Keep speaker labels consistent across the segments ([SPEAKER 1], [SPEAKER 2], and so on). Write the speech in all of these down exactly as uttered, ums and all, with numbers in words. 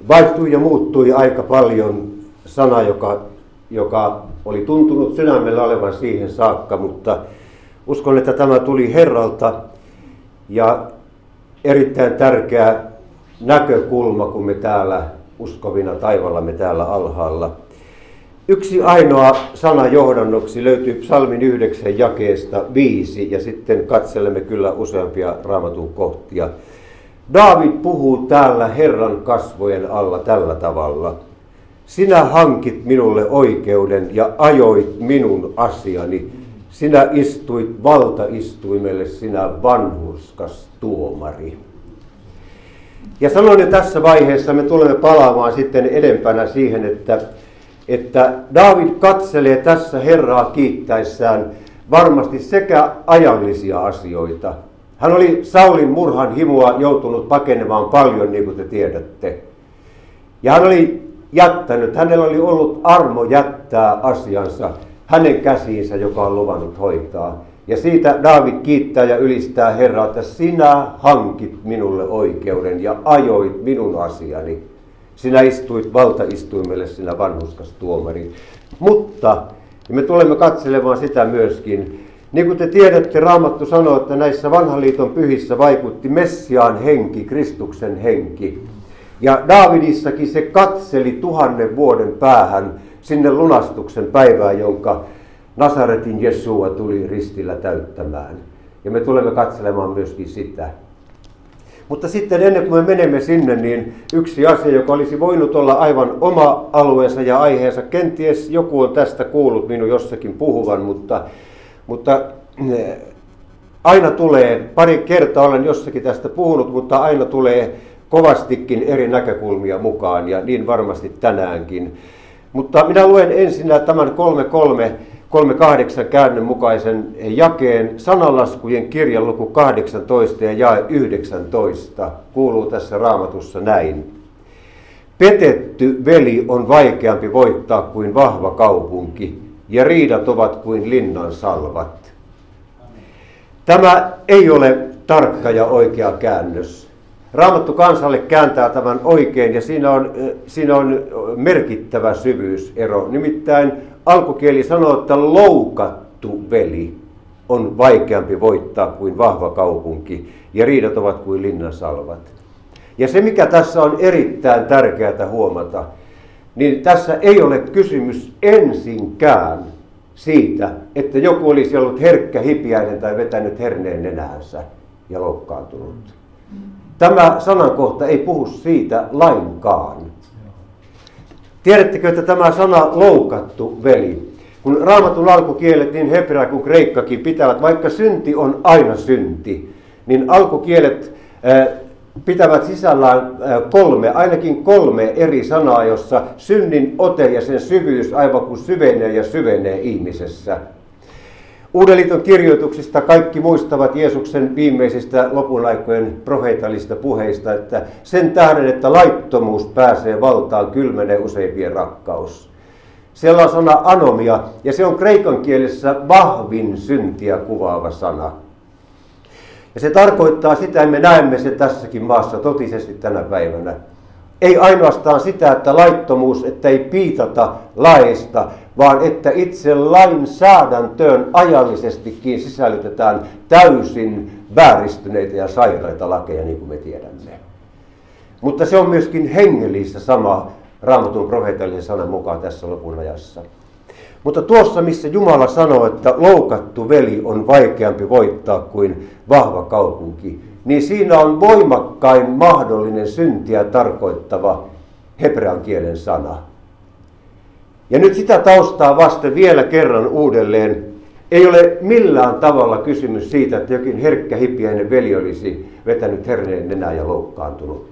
[SPEAKER 1] vaihtui ja muuttui aika paljon sana, joka, joka oli tuntunut sydämellä olevan siihen saakka, mutta uskon, että tämä tuli Herralta ja erittäin tärkeä näkökulma, kun me täällä uskovina taivallamme täällä alhaalla. Yksi ainoa sana johdannoksi löytyy psalmin yhdeksän jakeesta viisi ja sitten katselemme kyllä useampia Raamatun kohtia. Daavid puhuu täällä Herran kasvojen alla tällä tavalla. Sinä hankit minulle oikeuden ja ajoit minun asiani. Sinä istuit valtaistuimelle, sinä vanhurskas tuomari. Ja sanon jo tässä vaiheessa, me tulemme palaamaan sitten edempänä siihen, että, että Daavid katselee tässä Herraa kiittäessään varmasti sekä ajallisia asioita. Hän oli Saulin murhan himoa joutunut pakenemaan paljon, niin kuin te tiedätte. Ja hän oli jättänyt, hänellä oli ollut armo jättää asiansa hänen käsiinsä, joka on luvannut hoitaa. Ja siitä Daavid kiittää ja ylistää Herraa, että sinä hankit minulle oikeuden ja ajoit minun asiani. Sinä istuit valtaistuimelle, sinä vanhurskas tuomari. Mutta, ja me tulemme katselemaan sitä myöskin, niin kuin te tiedätte, Raamattu sanoo, että näissä vanhan liiton pyhissä vaikutti Messiaan henki, Kristuksen henki. Ja Daavidissakin se katseli tuhannen vuoden päähän sinne lunastuksen päivään, jonka Nasaretin Jesua tuli ristillä täyttämään. Ja me tulemme katselemaan myöskin sitä. Mutta sitten ennen kuin me menemme sinne, niin yksi asia, joka olisi voinut olla aivan oma alueensa ja aiheensa, kenties joku on tästä kuullut minun jossakin puhuvan, mutta, mutta aina tulee, pari kertaa olen jossakin tästä puhunut, mutta aina tulee kovastikin eri näkökulmia mukaan ja niin varmasti tänäänkin. Mutta minä luen ensinnä tämän kolme kolme kolme kahdeksan käännön mukaisen jakeen sananlaskujen kirjan luku kahdeksantoista ja jae yhdeksäntoista. Kuuluu tässä Raamatussa näin. Petetty veli on vaikeampi voittaa kuin vahva kaupunki, ja riidat ovat kuin linnan salvat. Tämä ei ole tarkka ja oikea käännös. Raamattu kansalle kääntää tämän oikein ja siinä on, siinä on merkittävä syvyysero. Nimittäin alkukieli sanoo, että loukattu veli on vaikeampi voittaa kuin vahva kaupunki ja riidat ovat kuin linnansalvat. Ja se mikä tässä on erittäin tärkeää huomata, niin tässä ei ole kysymys ensinkään siitä, että joku olisi ollut herkkä hipiäinen tai vetänyt herneen nenäänsä ja loukkaantunut. Tämä sanankohta ei puhu siitä lainkaan. Tiedättekö, että tämä sana loukattu veli, kun Raamatun alkukielet, niin hebrea kuin kreikkakin pitävät, vaikka synti on aina synti, niin alkukielet äh, pitävät sisällään äh, kolme, ainakin kolme eri sanaa, jossa synnin ote ja sen syvyys aivan kuin syvenee ja syvenee ihmisessä. Uuden liiton kirjoituksista kaikki muistavat Jeesuksen viimeisistä lopun aikojen profeetallisista puheista, että sen tähden, että laittomuus pääsee valtaan, kylmenee useimpien rakkaus. Siellä on sana anomia, ja se on kreikan kielessä vahvin syntiä kuvaava sana. Ja se tarkoittaa sitä, että me näemme sen tässäkin maassa totisesti tänä päivänä. Ei ainoastaan sitä, että laittomuus, että ei piitata laista, vaan että itse lainsäädäntöön ajallisestikin sisällytetään täysin vääristyneitä ja sairaita lakeja, niin kuin me tiedämme. Mutta se on myöskin hengellistä sama Raamatun profeetallisen sanan mukaan tässä lopun ajassa. Mutta tuossa, missä Jumala sanoo, että loukattu veli on vaikeampi voittaa kuin vahva kaupunki, niin siinä on voimakkain mahdollinen syntiä tarkoittava hebrean kielen sana. Ja nyt sitä taustaa vasten vielä kerran uudelleen. Ei ole millään tavalla kysymys siitä, että jokin herkkä hipiäinen veli olisi vetänyt herneen nenää ja loukkaantunut.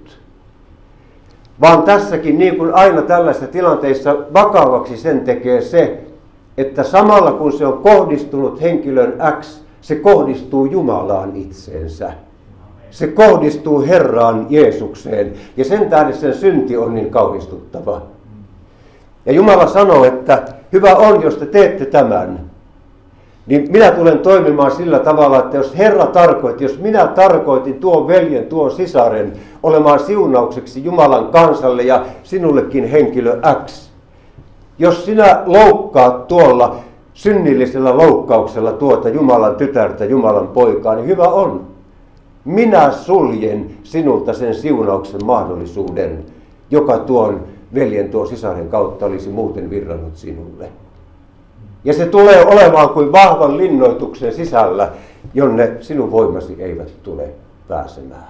[SPEAKER 1] Vaan tässäkin, niin kuin aina tällaisissa tilanteissa, vakavaksi sen tekee se, että samalla kun se on kohdistunut henkilön X, se kohdistuu Jumalaan itseensä. Se kohdistuu Herraan Jeesukseen ja sen tähden sen synti on niin kauhistuttava. Ja Jumala sanoo, että hyvä on, jos te teette tämän. niin minä tulen toimimaan sillä tavalla, että jos Herra tarkoitti, jos minä tarkoitin tuon veljen, tuon sisaren olemaan siunaukseksi Jumalan kansalle ja sinullekin henkilö X, jos sinä loukkaat tuolla synnillisellä loukkauksella tuota Jumalan tytärtä, Jumalan poikaa, niin hyvä on. Minä suljen sinulta sen siunauksen mahdollisuuden, joka tuon veljen, tuon sisaren kautta olisi muuten virrannut sinulle. Ja se tulee olemaan kuin vahvan linnoituksen sisällä, jonne sinun voimasi eivät tule pääsemään.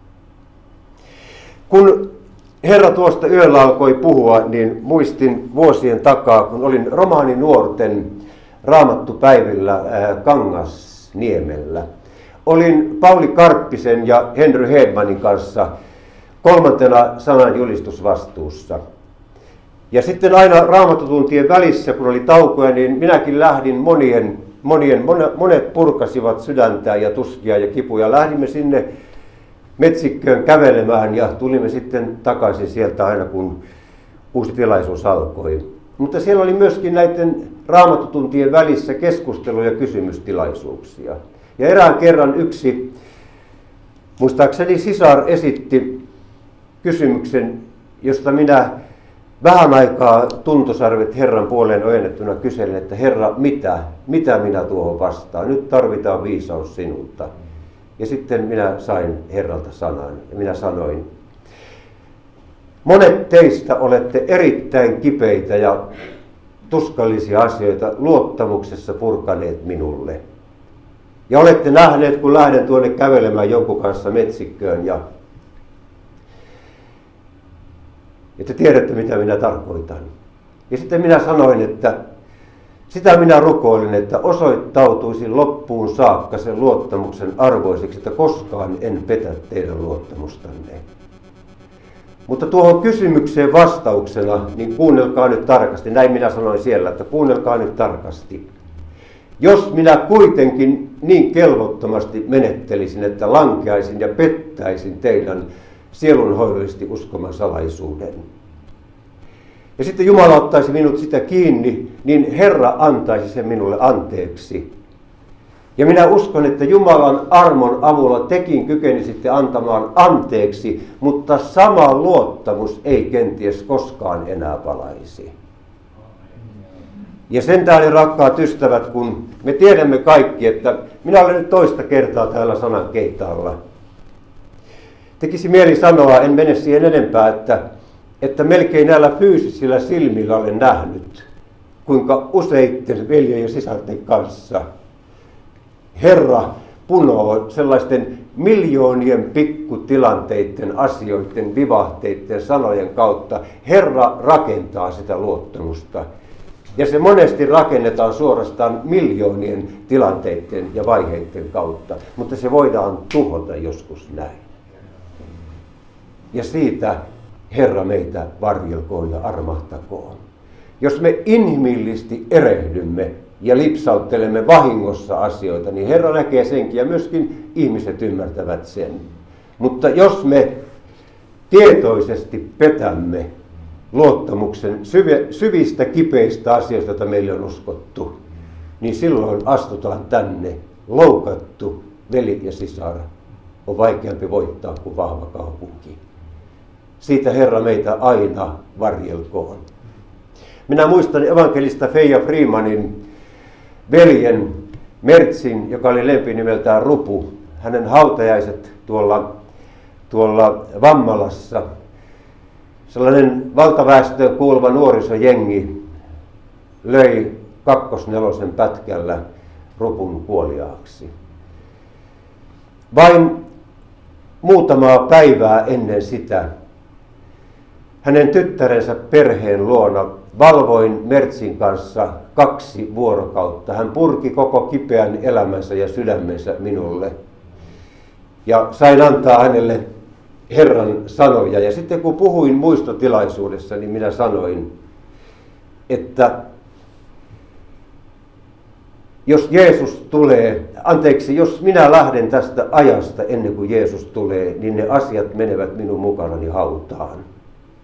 [SPEAKER 1] Kun Herra tuosta yöllä alkoi puhua, niin muistin vuosien takaa, kun olin romaaninuorten raamattupäivillä Kangasniemellä. Olin Pauli Karppisen ja Henry Hedmanin kanssa kolmantena sananjulistusvastuussa. Ja sitten aina raamattutuntien välissä, kun oli taukoja, niin minäkin lähdin monien, monien monet purkasivat sydäntään ja tuskia ja kipuja. Lähdimme sinne metsikköön kävelemään ja tulimme sitten takaisin sieltä aina, kun uusi tilaisuus alkoi. Mutta siellä oli myöskin näiden raamattutuntien välissä keskustelu- ja kysymystilaisuuksia. Ja erään kerran yksi, muistaakseni sisar esitti kysymyksen, josta minä vähän aikaa tuntosarvet Herran puoleen ojennettuna kyselin, että Herra, mitä? Mitä minä tuohon vastaan? Nyt tarvitaan viisaus sinulta. Ja sitten minä sain Herralta sanan ja minä sanoin, monet teistä olette erittäin kipeitä ja tuskallisia asioita luottamuksessa purkaneet minulle. Ja olette nähneet, kun lähden tuonne kävelemään jonkun kanssa metsikköön ja että tiedätte, mitä minä tarkoitan. Ja sitten minä sanoin, että sitä minä rukoilin, että osoittautuisin loppuun saakka sen luottamuksen arvoiseksi, että koskaan en petä teidän luottamustanne. Mutta tuohon kysymykseen vastauksena, niin kuunnelkaa nyt tarkasti. Näin minä sanoin siellä, että kuunnelkaa nyt tarkasti. Jos minä kuitenkin niin kelvottomasti menettelisin, että lankeaisin ja pettäisin teidän sielunhoidollisesti uskoman salaisuuden. Ja sitten Jumala ottaisi minut sitä kiinni, niin Herra antaisi sen minulle anteeksi. Ja minä uskon, että Jumalan armon avulla tekin kykenisitte antamaan anteeksi, mutta sama luottamus ei kenties koskaan enää palaisi. Ja sen tähden, rakkaat ystävät, kun me tiedämme kaikki, että minä olen nyt toista kertaa täällä sanan keitaalla. Tekisi mieli sanoa, en mene siihen enempää, että, että melkein näillä fyysisillä silmillä olen nähnyt, kuinka useitten veljen ja sisarten kanssa Herra punoo sellaisten miljoonien pikkutilanteiden, asioiden, vivahteiden, sanojen kautta. Herra rakentaa sitä luottamusta. Ja se monesti rakennetaan suorastaan miljoonien tilanteiden ja vaiheiden kautta, mutta se voidaan tuhota joskus näin. Ja siitä Herra meitä varjelkoon ja armahtakoon. Jos me inhimillisesti erehdymme ja lipsauttelemme vahingossa asioita, niin Herra näkee senkin ja myöskin ihmiset ymmärtävät sen. Mutta jos me tietoisesti petämme luottamuksen syvistä kipeistä asioista, joita meille on uskottu, niin silloin astutaan tänne loukattu veli ja sisar on vaikeampi voittaa kuin vahva kaupunki. Siitä Herra meitä aina varjelkoon. Minä muistan evankelista Feija Freemanin veljen Mertsin, joka oli lempinimeltään Rupu. Hänen hautajaiset tuolla, tuolla Vammalassa. Sellainen valtaväestöön kuuluva nuorisojengi löi kakkosnelosen pätkällä Rupun kuoliaaksi. Vain muutamaa päivää ennen sitä hänen tyttärensä perheen luona valvoin Mertsin kanssa kaksi vuorokautta. Hän purki koko kipeän elämänsä ja sydämensä minulle. Ja sain antaa hänelle Herran sanoja. Ja sitten kun puhuin muistotilaisuudessa, niin minä sanoin, että jos Jeesus tulee, anteeksi, jos minä lähden tästä ajasta ennen kuin Jeesus tulee, niin ne asiat menevät minun mukanani hautaan.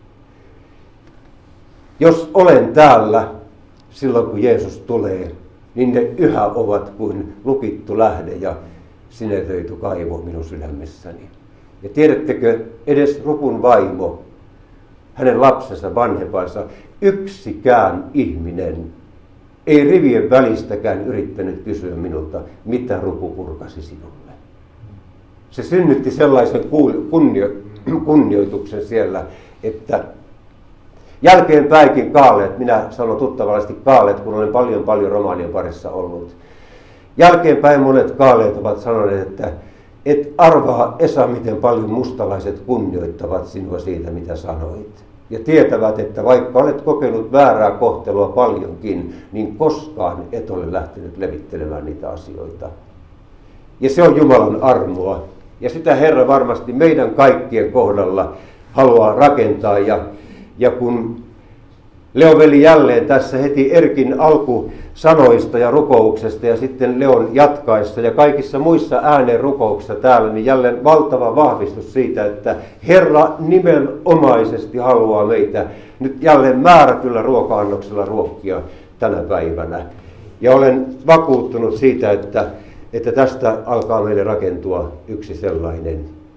[SPEAKER 1] Jos olen täällä silloin, kun Jeesus tulee, niin ne yhä ovat kuin lukittu lähde ja sinetöity kaivo minun sydämessäni. Ja tiedättekö, edes Rupun vaimo, hänen lapsensa, vanhempansa, yksikään ihminen ei rivien välistäkään yrittänyt kysyä minulta, mitä Rupu purkasi sinulle. Se synnytti sellaisen kunnioituksen siellä, että jälkeenpäinkin kaaleet, minä sanon tuttavallisesti kaaleet, kun olen paljon paljon romaanien parissa ollut. Jälkeenpäin monet kaaleet ovat sanoneet, että et arvaa, Esa, miten paljon mustalaiset kunnioittavat sinua siitä, mitä sanoit. Ja tietävät, että vaikka olet kokenut väärää kohtelua paljonkin, niin koskaan et ole lähtenyt levittelemään niitä asioita. Ja se on Jumalan armoa. Ja sitä Herra varmasti meidän kaikkien kohdalla haluaa rakentaa. Ja, ja kun Leo veli jälleen tässä heti Erkin alkusanoista ja rukouksesta ja sitten Leon jatkaessa ja kaikissa muissa ääneen rukouksissa täällä, niin jälleen valtava vahvistus siitä, että Herra nimenomaisesti haluaa meitä nyt jälleen määrätyllä ruoka-annoksella ruokkia tänä päivänä. Ja olen vakuuttunut siitä, että, että tästä alkaa meille rakentua yksi sellainen.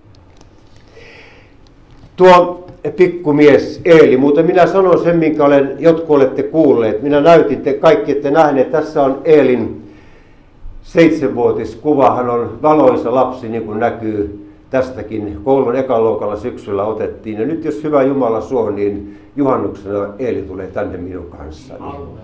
[SPEAKER 1] Tuo pikkumies Eeli, muuten minä sanon sen, minkä olen, jotkut olette kuulleet. Minä näytin, te kaikki ette nähneet. Tässä on Eelin seitsemänvuotiskuva. Hän on valoisa lapsi, niin kuin näkyy tästäkin. Koulun ekaluokalla syksyllä otettiin. Ja nyt jos hyvä Jumala suo, niin juhannuksena Eeli tulee tänne minun kanssani.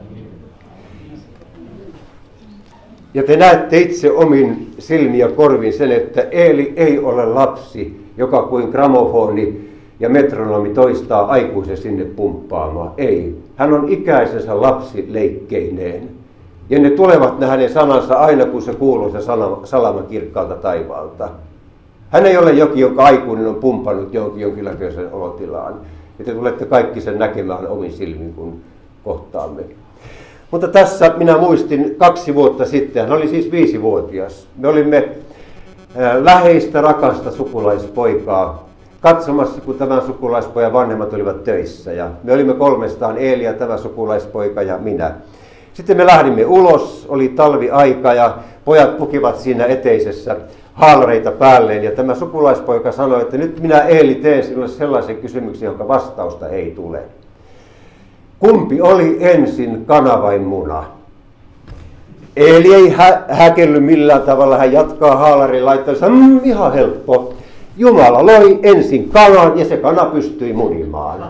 [SPEAKER 1] Ja te näette itse omin silmin ja korvin sen, että Eeli ei ole lapsi, joka kuin gramofoni ja metronomi toistaa aikuisen sinne pumppaamaan. Ei. Hän on ikäisensä lapsi leikkeineen. Ja ne tulevat ne hänen sanansa aina, kun se kuuluu se salama kirkkaalta taivaalta. Hän ei ole jokin, jonka aikuinen on pumpannut jonkin jonkinlaisen olotilaan. Ja te tulette kaikki sen näkemään omin silmin, kun kohtaamme. Mutta tässä minä muistin kaksi vuotta sitten, hän oli siis viisivuotias. Me olimme läheistä, rakasta sukulaispoikaa katsomassa, kun tämän sukulaispojan vanhemmat olivat töissä. Ja me olimme kolmestaan, Eeli ja tämä sukulaispoika ja minä. Sitten me lähdimme ulos, oli talviaika ja pojat pukivat siinä eteisessä haalareita päälleen. Ja tämä sukulaispoika sanoi, että nyt minä Eeli teen sinulle sellaisen kysymyksen, jonka vastausta ei tule. Kumpi oli ensin, kana vai muna? Eeli ei hä- häkelly millään tavalla, hän jatkaa haalarin laitteessa, mmm, ihan helppo. Jumala loi ensin kanan ja se kana pystyi munimaan.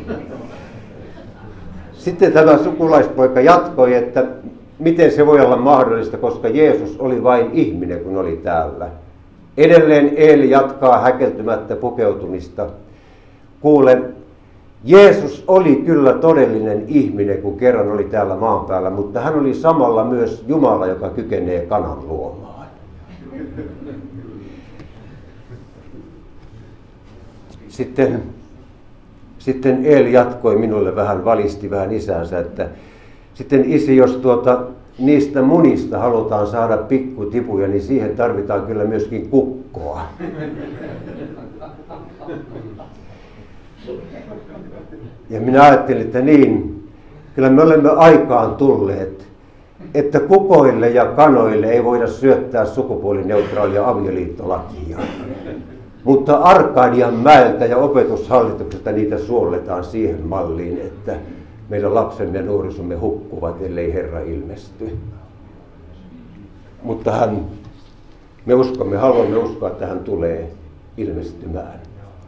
[SPEAKER 1] Sitten tämä sukulaispoika jatkoi, että miten se voi olla mahdollista, koska Jeesus oli vain ihminen, kun oli täällä. Edelleen Eeli jatkaa häkeltymättä pukeutumista. Kuule, Jeesus oli kyllä todellinen ihminen, kun kerran oli täällä maan päällä, mutta hän oli samalla myös Jumala, joka kykenee kanan luomaan. Sitten, sitten Eeli jatkoi minulle vähän, valisti vähän isänsä, että sitten isi, jos tuota, niistä munista halutaan saada pikkutipuja, niin siihen tarvitaan kyllä myöskin kukkoa. Ja minä ajattelin, että niin, kyllä me olemme aikaan tulleet, että kukoille ja kanoille ei voida syöttää sukupuolineutraalia avioliittolakia. Mutta Arkadian mäeltä ja opetushallituksesta niitä suolletaan siihen malliin, että meidän lapsemme ja nuorisomme hukkuvat, ellei Herra ilmesty. Mutta hän, me uskomme, haluamme uskoa, että hän tulee ilmestymään.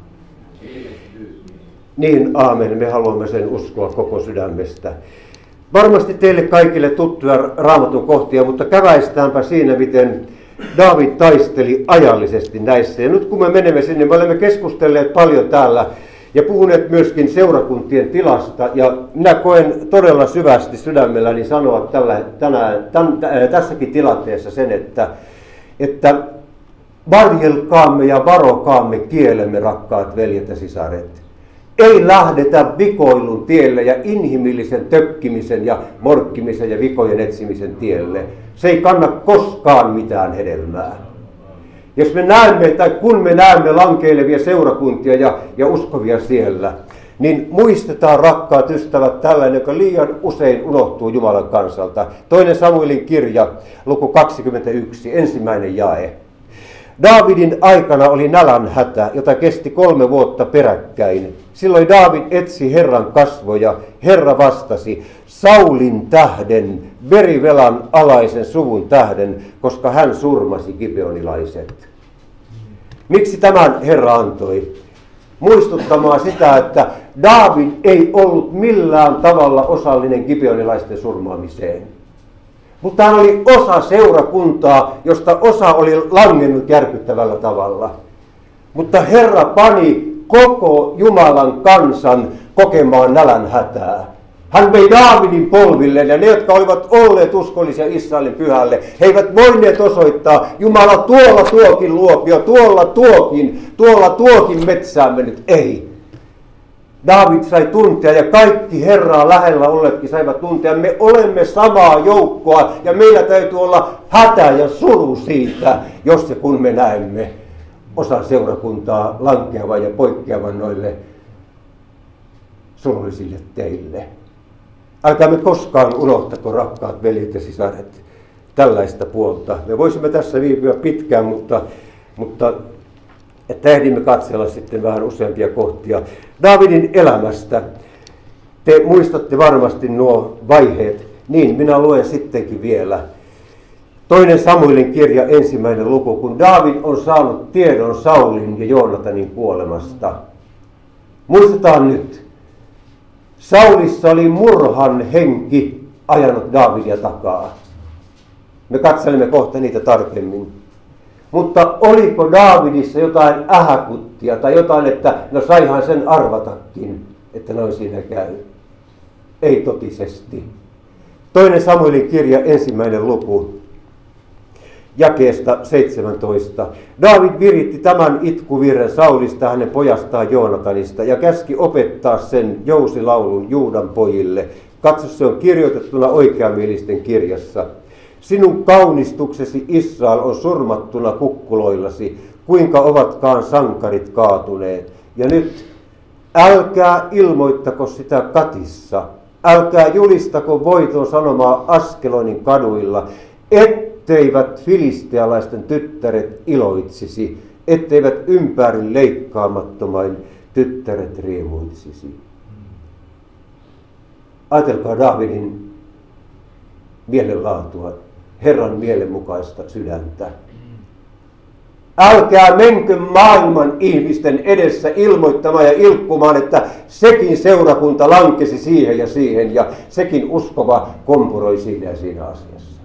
[SPEAKER 1] Niin, aamen, me haluamme sen uskoa koko sydämestä. Varmasti teille kaikille tuttuja Raamatun kohtia, mutta käväistäänpä siinä, miten Daavid taisteli ajallisesti näissä. Ja nyt kun me menemme sinne, me olemme keskustelleet paljon täällä ja puhuneet myöskin seurakuntien tilasta. Ja minä koen todella syvästi sydämelläni sanoa tällä, tänään, tämän, tässäkin tilanteessa sen, että, että varjelkaamme ja varokaamme kielemme, rakkaat veljet ja sisaret. Ei lähdetä vikoilun tielle ja inhimillisen tökkimisen ja morkkimisen ja vikojen etsimisen tielle. Se ei kanna koskaan mitään hedelmää. Jos me näemme, tai kun me näemme lankeilevia seurakuntia ja, ja uskovia siellä, niin muistetaan, rakkaat ystävät, tällainen, joka liian usein unohtuu Jumalan kansalta. Toinen Samuelin kirja, luku kaksikymmentäyksi, ensimmäinen jae. Daavidin aikana oli nälänhätä, jota kesti kolme vuotta peräkkäin. Silloin Daavid etsi Herran kasvoja. Herra vastasi, Saulin tähden, verivelan alaisen suvun tähden, koska hän surmasi gibeonilaiset. Miksi tämän Herra antoi? Muistuttamaan sitä, että Daavid ei ollut millään tavalla osallinen gibeonilaisten surmaamiseen. Mutta hän oli osa seurakuntaa, josta osa oli langennut järkyttävällä tavalla. Mutta Herra pani koko Jumalan kansan kokemaan nälänhätää. Hän vei Daavidin polvilleen, ja ne, jotka olivat olleet uskollisia Israelin pyhälle, he eivät voineet osoittaa, Jumala tuolla tuokin luopio, tuolla tuokin, tuolla tuokin metsään mennyt. Ei. Daavid sai tuntea, ja kaikki Herraa lähellä olleetkin saivat tuntea, me olemme samaa joukkoa, ja meillä täytyy olla hätä ja suru siitä, jos ja kun me näemme osan seurakuntaa lankeavan ja poikkeavan noille surullisille teille. Älkäämme koskaan unohtako, rakkaat veljet ja sisaret, tällaista puolta. Me voisimme tässä viipyä pitkään, mutta, mutta että ehdimme katsella sitten vähän useampia kohtia Daavidin elämästä. Te muistatte varmasti nuo vaiheet. Niin, minä luen sittenkin vielä. Toinen Samuelin kirja, ensimmäinen luku, kun Daavid on saanut tiedon Saulin ja Joonatanin kuolemasta. Muistetaan nyt. Saulissa oli murhan henki ajanut Daavidia takaa. Me katselemme kohta niitä tarkemmin. Mutta oliko Daavidissa jotain ähäkuttia tai jotain, että no saihan sen arvatakin, että noin siinä käy? Ei totisesti. Toinen Samuelin kirja, ensimmäinen luku, jakeesta seitsemäntoista. Daavid viritti tämän itkuvirren Saulista hänen pojastaan Joonatanista ja käski opettaa sen jousilaulun Juudan pojille. Katso, se on kirjoitettuna oikeamielisten kirjassa. Sinun kaunistuksesi Israel on surmattuna kukkuloillasi, kuinka ovatkaan sankarit kaatuneet. Ja nyt älkää ilmoittako sitä Katissa, älkää julistako voiton sanomaa Askelonin kaduilla, etteivät filistealaisten tyttäret iloitsisi, etteivät ympäri leikkaamattomain tyttäret riemuitsisi. Ajatelkaa Daavidin mielenlaatua, Herran mielenmukaista sydäntä. Älkää menkö maailman ihmisten edessä ilmoittamaan ja ilkkumaan, että sekin seurakunta lankesi siihen ja siihen ja sekin uskova kompuroi siinä ja siinä asiassa.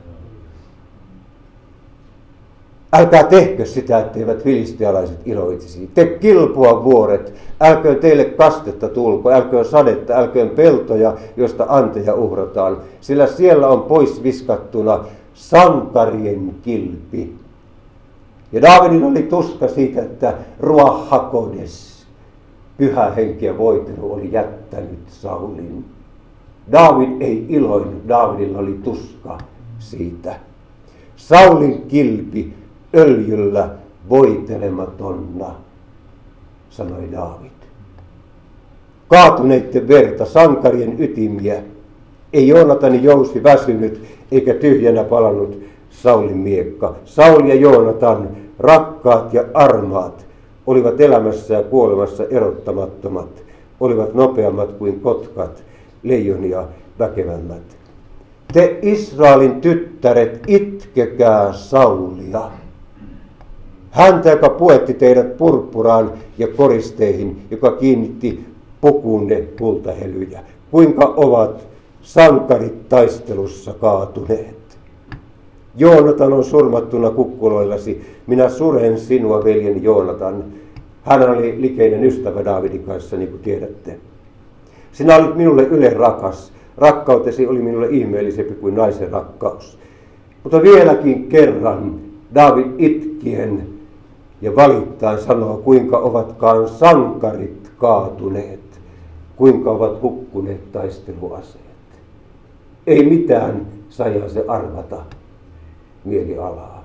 [SPEAKER 1] Älkää tehkö sitä, etteivät filistealaiset iloitsisi. Te kilpua vuoret, älköön teille kastetta tulko, älköön sadetta, älköön peltoja, joista anteja uhrataan, sillä siellä on pois viskattuna sankarien kilpi. Ja Daavidin oli tuska siitä, että Ruach HaKodes, pyhä henki ja voitelu, oli jättänyt Saulin. Daavid ei iloinut, Daavidilla oli tuska siitä. Saulin kilpi öljyllä voitelematonna, sanoi Daavid. Kaatuneiden verta, sankarien ytimiä. Ei Joonatani jousi väsynyt eikä tyhjänä palannut Saulin miekka. Saul ja Joonatan, rakkaat ja armaat, olivat elämässä ja kuolemassa erottamattomat. Olivat nopeammat kuin kotkat, leijonia väkevämmät. Te Israelin tyttäret, itkekää Saulia. Häntä, joka puetti teidät purppuraan ja koristeihin, joka kiinnitti pukuunne kultahelyjä. Kuinka ovat sankarit taistelussa kaatuneet. Joonatan on surmattuna kukkuloillasi. Minä suren sinua, veljeni Joonatan. Hän oli likeinen ystävä Daavidin kanssa, niin kuin tiedätte. Sinä olit minulle yle rakas. Rakkautesi oli minulle ihmeellisempi kuin naisen rakkaus. Mutta vieläkin kerran Daavid itkien ja valittain sanoo, kuinka ovatkaan sankarit kaatuneet, kuinka ovat hukkuneet taisteluaseet. Ei mitään saihan se arvata mielialaa.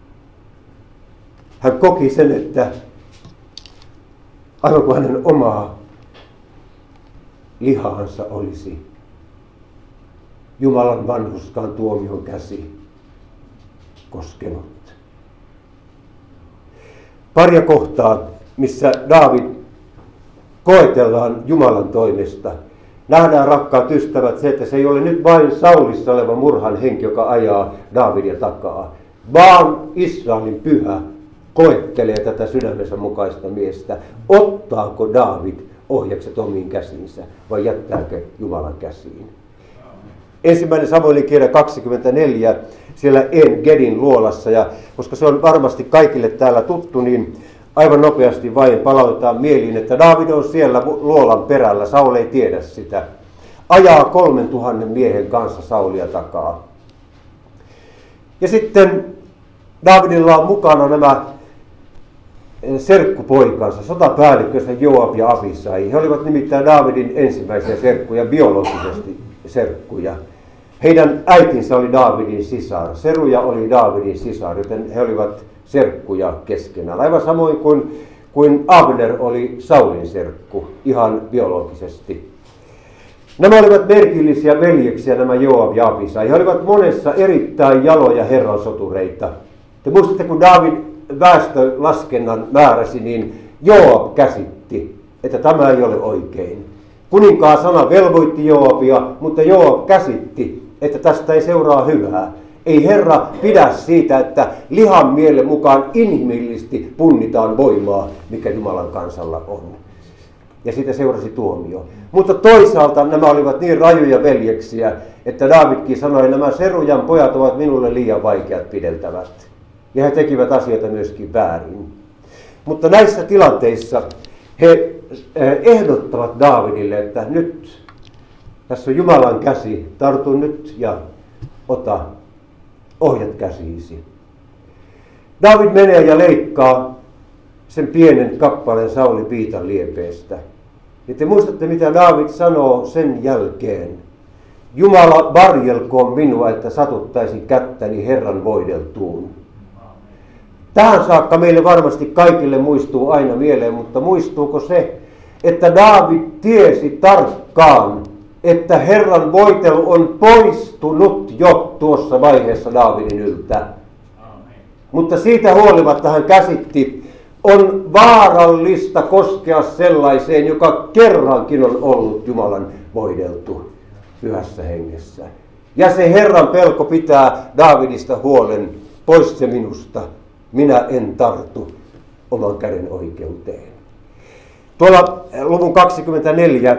[SPEAKER 1] Hän koki sen, että aivan kuin hänen omaa lihaansa olisi Jumalan vanhurskaan tuomion käsi koskenut. Paria kohtaa, missä Daavid koetellaan Jumalan toimesta. Nähdään, rakkaat ystävät, se, että se ei ole nyt vain Saulissa oleva murhan henki, joka ajaa Daavidia takaa, vaan Israelin pyhä koettelee tätä sydämensä mukaista miestä. Ottaako Daavid ohjakset omiin käsiinsä vai jättääkö Jumalan käsiin? Ensimmäinen Samuelin kirja kaksikymmentäneljä, siellä En Gedin luolassa, ja koska se on varmasti kaikille täällä tuttu, niin aivan nopeasti vain palautetaan mieliin, että Daavid on siellä luolan perällä, Saul ei tiedä sitä. Ajaa kolmen tuhannen miehen kanssa Saulia takaa. Ja sitten Daavidilla on mukana nämä serkkupoikansa, sotapäällikkönsä Joab ja Abisai. He olivat nimittäin Daavidin ensimmäisiä serkkuja, biologisesti serkkuja. Heidän äitinsä oli Daavidin sisar, Seruja oli Daavidin sisar, joten he olivat serkkuja keskenään. Aivan samoin kuin, kuin Abner oli Saulin serkku, ihan biologisesti. Nämä olivat merkillisiä veljeksiä, nämä Joab ja Abisai. He olivat monessa erittäin jaloja herran sotureita. Te muistatte, kun Daavid väestölaskennan määräsi, niin Joab käsitti, että tämä ei ole oikein. Kuninkaan sana velvoitti Joabia, mutta Joab käsitti, että tästä ei seuraa hyvää. Ei Herra pidä siitä, että lihan mielen mukaan inhimillisesti punnitaan voimaa, mikä Jumalan kansalla on. Ja siitä seurasi tuomio. Mutta toisaalta nämä olivat niin rajuja veljeksiä, että Daavidkin sanoi, että nämä Serujan pojat ovat minulle liian vaikeat pideltävät. Ja he tekivät asioita myöskin väärin. Mutta näissä tilanteissa he ehdottavat Daavidille, että nyt tässä on Jumalan käsi, tartu nyt ja ota ohjat käsiisi. Daavid menee ja leikkaa sen pienen kappaleen Sauli piitan liepeestä. Ja te muistatte, mitä Daavid sanoo sen jälkeen. Jumala varjelkoon minua, että satuttaisin kättäni Herran voideltuun. Tähän saakka meille varmasti kaikille muistuu aina mieleen, mutta muistuuko se, että Daavid tiesi tarkkaan, että Herran voitelu on poistunut jo tuossa vaiheessa Daavidin yltä. Amen. Mutta siitä huolimatta hän käsitti, on vaarallista koskea sellaiseen, joka kerrankin on ollut Jumalan voideltu pyhässä hengessä. Ja se Herran pelko pitää Daavidista huolen, pois se minusta, minä en tartu oman käden oikeuteen. Tuolla luvun kaksikymmentäneljä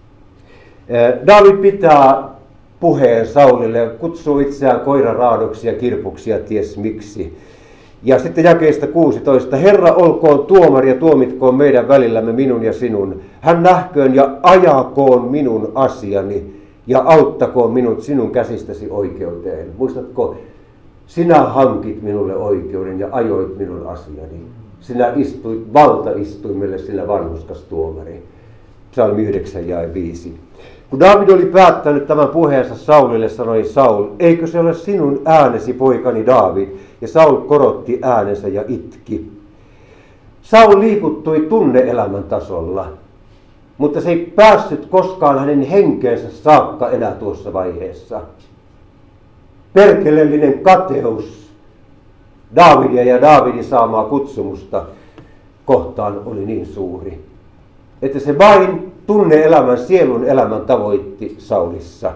[SPEAKER 1] Daavid pitää puheen Saulille, kutsuu itseään koiraraadoksi ja kirpuksi ja ties miksi. Ja sitten jakeesta kuusitoista. Herra olkoon tuomari ja tuomitkoon meidän välillämme minun ja sinun. Hän nähköön ja ajakoon minun asiani ja auttakoon minut sinun käsistäsi oikeuteen. Muistatko, sinä hankit minulle oikeuden ja ajoit minun asiani. Sinä istuit valtaistuimelle, sinä vanhurskas tuomari. Psalmi yhdeksän jae viisi. Kun Daavid oli päättänyt tämän puheensa Saulille, sanoi Saul, eikö se ole sinun äänesi, poikani Daavid? Ja Saul korotti äänensä ja itki. Saul liikuttui tunne-elämän tasolla, mutta se ei päässyt koskaan hänen henkeensä saakka enää tuossa vaiheessa. Perkeleellinen kateus Daavidia ja Daavidin saamaa kutsumusta kohtaan oli niin suuri, että se vain tunne-elämän, sielun elämän tavoitti Saulissa.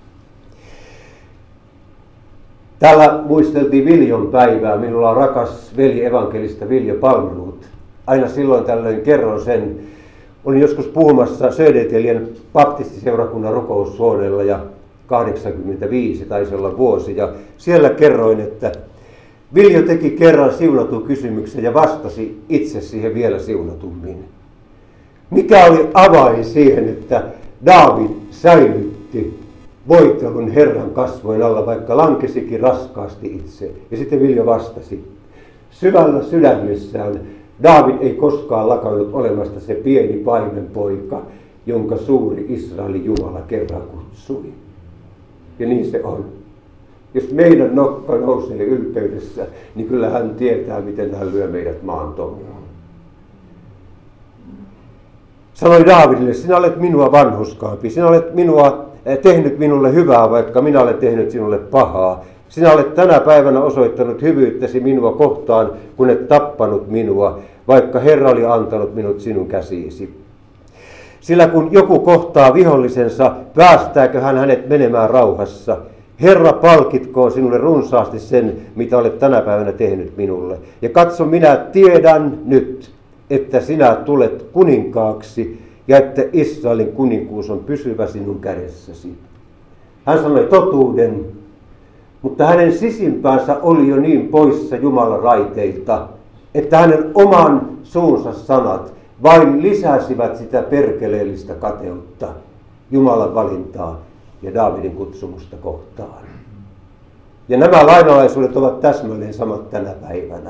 [SPEAKER 1] Täällä muisteltiin Viljon päivää. Minulla on rakas veli evankelista Viljo Palmruut. Aina silloin tällöin kerron sen. Olin joskus puhumassa Södertäljen baptistiseurakunnan rukoushuoneella ja kahdeksankymmentäviisi taisi olla vuosi. Ja siellä kerroin, että Viljo teki kerran siunatun kysymyksen ja vastasi itse siihen vielä siunatummin. Mikä oli avain siihen, että Daavid säilytti voitelun Herran kasvojen alla, vaikka lankesikin raskaasti itse? Ja sitten Viljo vastasi, syvällä sydämessään Daavid ei koskaan lakannut olemasta se pieni paimenpoika, jonka suuri Israelin Jumala kerran kutsui. Ja niin se on. Jos meidän nokka nousee ylpeydessä, niin kyllä hän tietää, miten hän lyö meidät maan tongaan. sanoi Daavidille, sinä olet minua vanhurskaampi, sinä olet minua tehnyt minulle hyvää, vaikka minä olen tehnyt sinulle pahaa. Sinä olet tänä päivänä osoittanut hyvyyttäsi minua kohtaan, kun et tappanut minua, vaikka Herra oli antanut minut sinun käsiisi. Sillä kun joku kohtaa vihollisensa, päästääkö hän hänet menemään rauhassa? Herra, palkitkoon sinulle runsaasti sen, mitä olet tänä päivänä tehnyt minulle. Ja katso, minä tiedän nyt, että sinä tulet kuninkaaksi ja että Israelin kuninkuus on pysyvä sinun kädessäsi. Hän sanoi totuuden, mutta hänen sisimpäänsä oli jo niin poissa Jumalan raiteilta, että hänen oman suunsa sanat vain lisäsivät sitä perkeleellistä kateutta Jumalan valintaa ja Daavidin kutsumusta kohtaan. Ja nämä lainalaisuudet ovat täsmälleen samat tänä päivänä.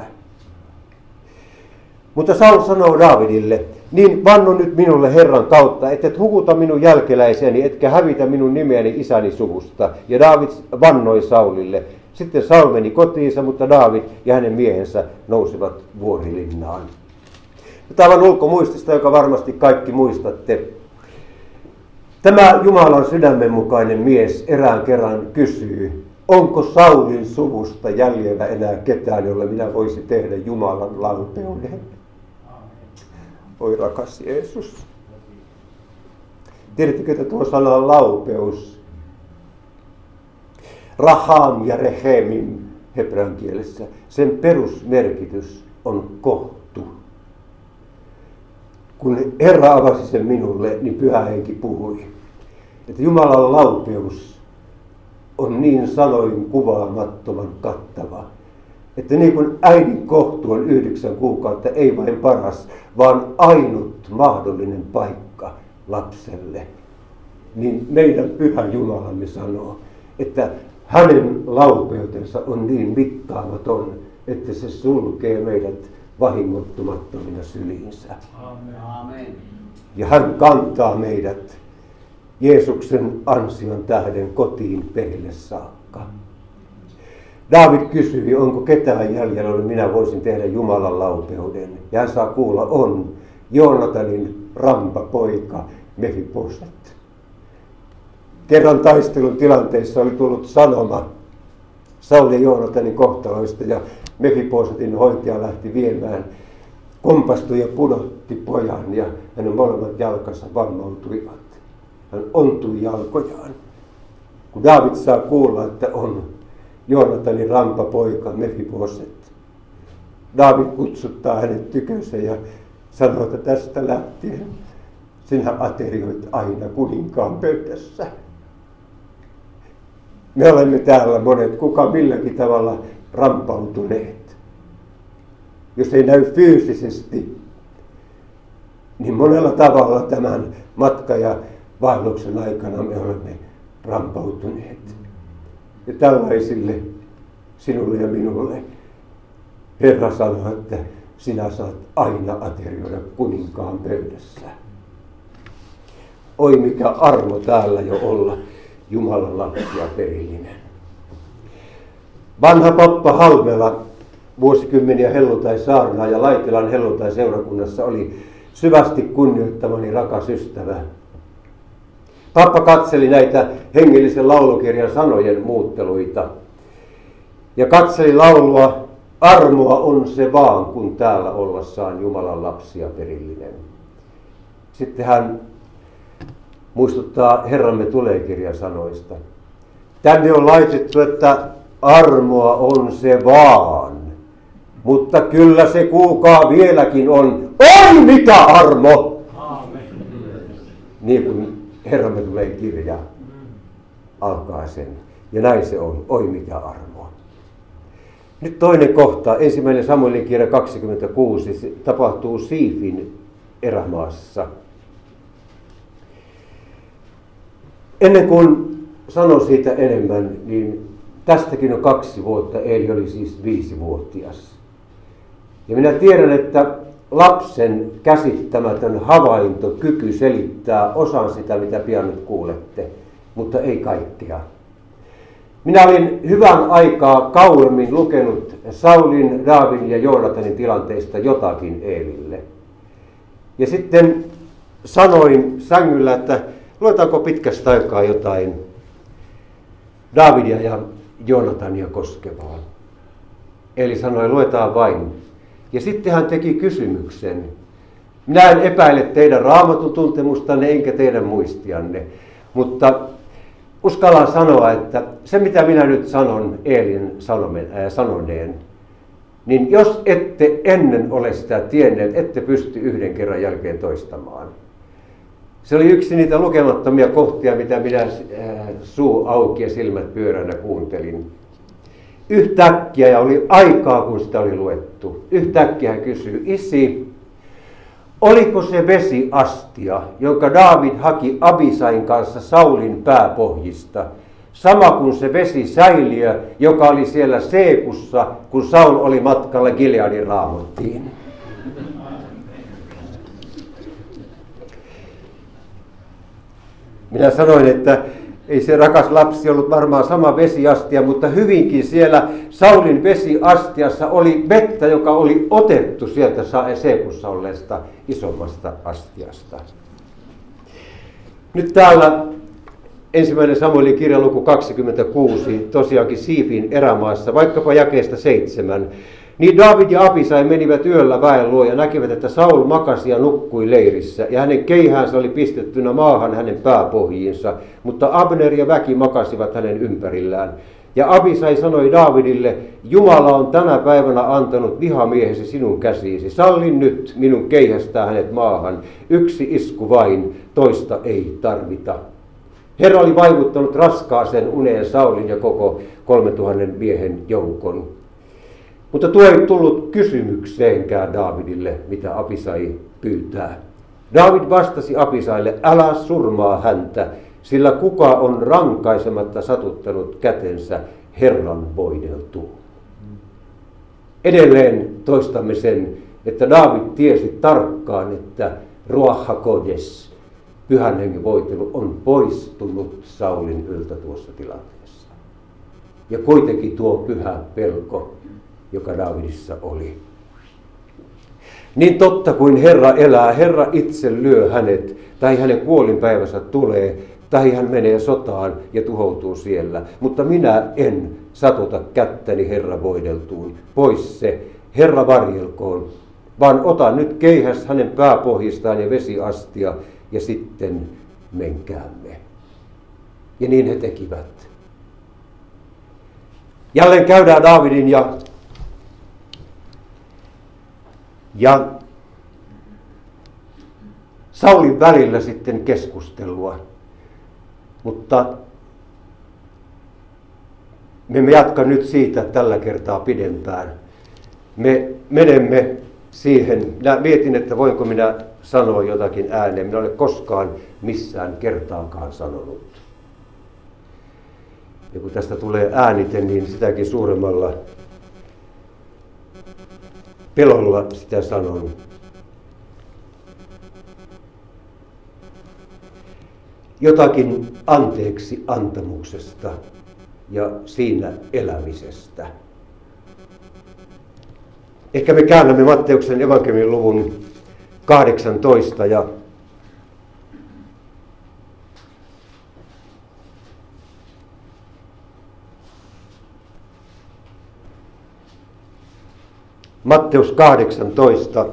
[SPEAKER 1] Mutta Saul sanoo Daavidille, niin vanno nyt minulle Herran kautta, että et hukuta minun jälkeläiseni, etkä hävitä minun nimeäni isäni suvusta. Ja Daavid vannoi Saulille. Sitten Saul meni kotiinsa, mutta Daavid ja hänen miehensä nousivat vuorilinnaan. Tämä on ulkomuistista, joka varmasti kaikki muistatte. Tämä Jumalan sydämen mukainen mies erään kerran kysyy, onko Saulin suvusta jäljellä enää ketään, jolle minä voisin tehdä Jumalan laupeuden? Oi rakas Jeesus. Tiedättekö, että tuo sana laupeus, raham ja rehemim hebrean kielessä, sen perusmerkitys on kohtu. Kun Herra avasi sen minulle, niin Pyhä Henki puhui, että Jumalan laupeus on niin sanoin kuvaamattoman kattava, että niin kuin äidin kohtu on yhdeksän kuukautta, ei vain paras, vaan ainut mahdollinen paikka lapselle, niin meidän Pyhä Jumalamme sanoo, että hänen laupeutensa on niin mittaamaton, että se sulkee meidät vahingottumattomina syliinsä.
[SPEAKER 2] Amen.
[SPEAKER 1] Ja hän kantaa meidät Jeesuksen ansion tähden kotiin perille saakka. Daavid kysyi, onko ketään jäljellä, jolle minä voisin tehdä Jumalan laupeuden. Ja hän saa kuulla, on Joonatanin rampapoika Mefiboset. Kerran taistelun tilanteessa oli tullut sanoma Saul ja Joonatanin kohtaloista ja Mefibosetin hoitaja lähti viemään, kompastui ja pudotti pojan ja hänen molemmat jalkansa vammautuivat. Hän ontui jalkojaan. Kun Daavid saa kuulla, että on Joonatanin rampapoika Mefiboset, Daavid kutsuttaa hänet tykönsä ja sanoo, että tästä lähtien sinä aterioit aina kuninkaan pöydässä. Me olemme täällä monet, kuka milläkin tavalla rampautuneet. Jos ei näy fyysisesti, niin monella tavalla tämän matka- ja vaelluksen aikana me olemme rampautuneet. Ja tällaisille sinulle ja minulle Herra sanoo, että sinä saat aina aterioida kuninkaan pöydässä. Oi mikä armo täällä jo olla Jumalan lapsia perillinen. Vanha pappa Halmela, vuosikymmeniä helluntai-saarnaa ja Laitilan helluntai-seurakunnassa oli syvästi kunnioittamani rakas ystävä. Pappa katseli näitä hengellisen laulukirjan sanojen muutteluita ja katseli laulua, armoa on se vaan, kun täällä ollassaan Jumalan lapsia perillinen. Sitten hän muistuttaa Herramme tulee-kirjan sanoista. Tänne on laitettu, että armoa on se vaan, mutta kyllä se kuulkaa vieläkin on. Oi mikä armo! Aamen. Niin kuin Herramme tulee kirja alkaa sen. Ja näin se on. Oi mikä armo. Nyt toinen kohta. Ensimmäinen Samuelin kirja kaksikymmentäkuusi. Se tapahtuu Siifin erämaassa. Ennen kuin sanon siitä enemmän, niin tästäkin on kaksi vuotta. Eli oli siis viisivuotias. Ja minä tiedän, että lapsen käsittämätön havainto, kyky selittää osan sitä, mitä pian nyt kuulette, mutta ei kaikkea. Minä olin hyvän aikaa kauemmin lukenut Saulin, Daavidin ja Joonatanin tilanteista jotakin Eelille. Ja sitten sanoin sängyllä, että luetaanko pitkästä aikaa jotain Daavidia ja Joonatania koskevaa. Eli sanoi, luetaan vain. Ja sitten hän teki kysymyksen. Minä en epäile teidän raamatun tuntemustanne enkä teidän muistianne, mutta uskallan sanoa, että se mitä minä nyt sanon Eelin sanoneen, niin jos ette ennen ole sitä tienneet, ette pysty yhden kerran jälkeen toistamaan. Se oli yksi niitä lukemattomia kohtia, mitä minä suu auki ja silmät pyöränä kuuntelin. Yhtäkkiä, ja oli aikaa kun sitä oli luettu, yhtäkkiä hän kysyi, isi, oliko se vesiastia, jonka Daavid haki Abisain kanssa Saulin pääpohjista, sama kuin se vesisäiliö, joka oli siellä Seekussa, kun Saul oli matkalla Gileadin Raamottiin? Minä sanoin, että ei se rakas lapsi ollut varmaan sama vesiastia, mutta hyvinkin siellä Saulin vesiastiassa oli vettä, joka oli otettu sieltä Seekussa olleesta isommasta astiasta. Nyt täällä ensimmäinen Samuelin kirja luku kaksikymmentäkuusi, tosiaankin Siifin erämaassa, vaikkapa jakeesta seitsemän. Niin Daavid ja Abisai menivät yöllä väen luo ja näkivät, että Saul makasi ja nukkui leirissä, ja hänen keihäänsä oli pistettynä maahan hänen pääpohjiinsa, mutta Abner ja väki makasivat hänen ympärillään. Ja Abisai sanoi Daavidille, Jumala on tänä päivänä antanut vihamiehesi sinun käsiisi, salli nyt minun keihästää hänet maahan, yksi isku vain, toista ei tarvita. Herra oli vaivuttanut raskaaseen uneen Saulin ja koko kolmetuhannen miehen joukon. Mutta tuo ei tullut kysymykseenkään Daavidille, mitä Abisai pyytää. Daavid vastasi Abisaille, älä surmaa häntä, sillä kuka on rankaisematta satuttanut kätensä, Herran voideltuu. Edelleen toistamme sen, että Daavid tiesi tarkkaan, että Ruach HaKodes, pyhän hengen voitelu, on poistunut Saulin yltä tuossa tilanteessa. Ja kuitenkin tuo pyhä pelko, joka Daavidissa oli. Niin totta kuin Herra elää, Herra itse lyö hänet, tai hänen kuolinpäivänsä tulee, tai hän menee sotaan ja tuhoutuu siellä. Mutta minä en satuta kättäni Herra voideltuun, pois se, Herra varjelkoon, vaan otan nyt keihäs hänen pääpohjistaan ja vesiastia, ja sitten menkäämme. Ja niin he tekivät. Jälleen käydään Daavidin ja Ja Saulin välillä sitten keskustelua, mutta me emme jatka nyt siitä tällä kertaa pidempään. Me menemme siihen, minä mietin, että voinko minä sanoa jotakin ääneen, minä en ole koskaan missään kertaankaan sanonut. Ja kun tästä tulee äänite, niin sitäkin suuremmalla pelolla sitä sanon. Jotakin anteeksi antamuksesta ja siinä elämisestä. Ehkä me käännämme Matteuksen evankeliumin luvun kahdeksantoista ja Matteus kahdeksantoista.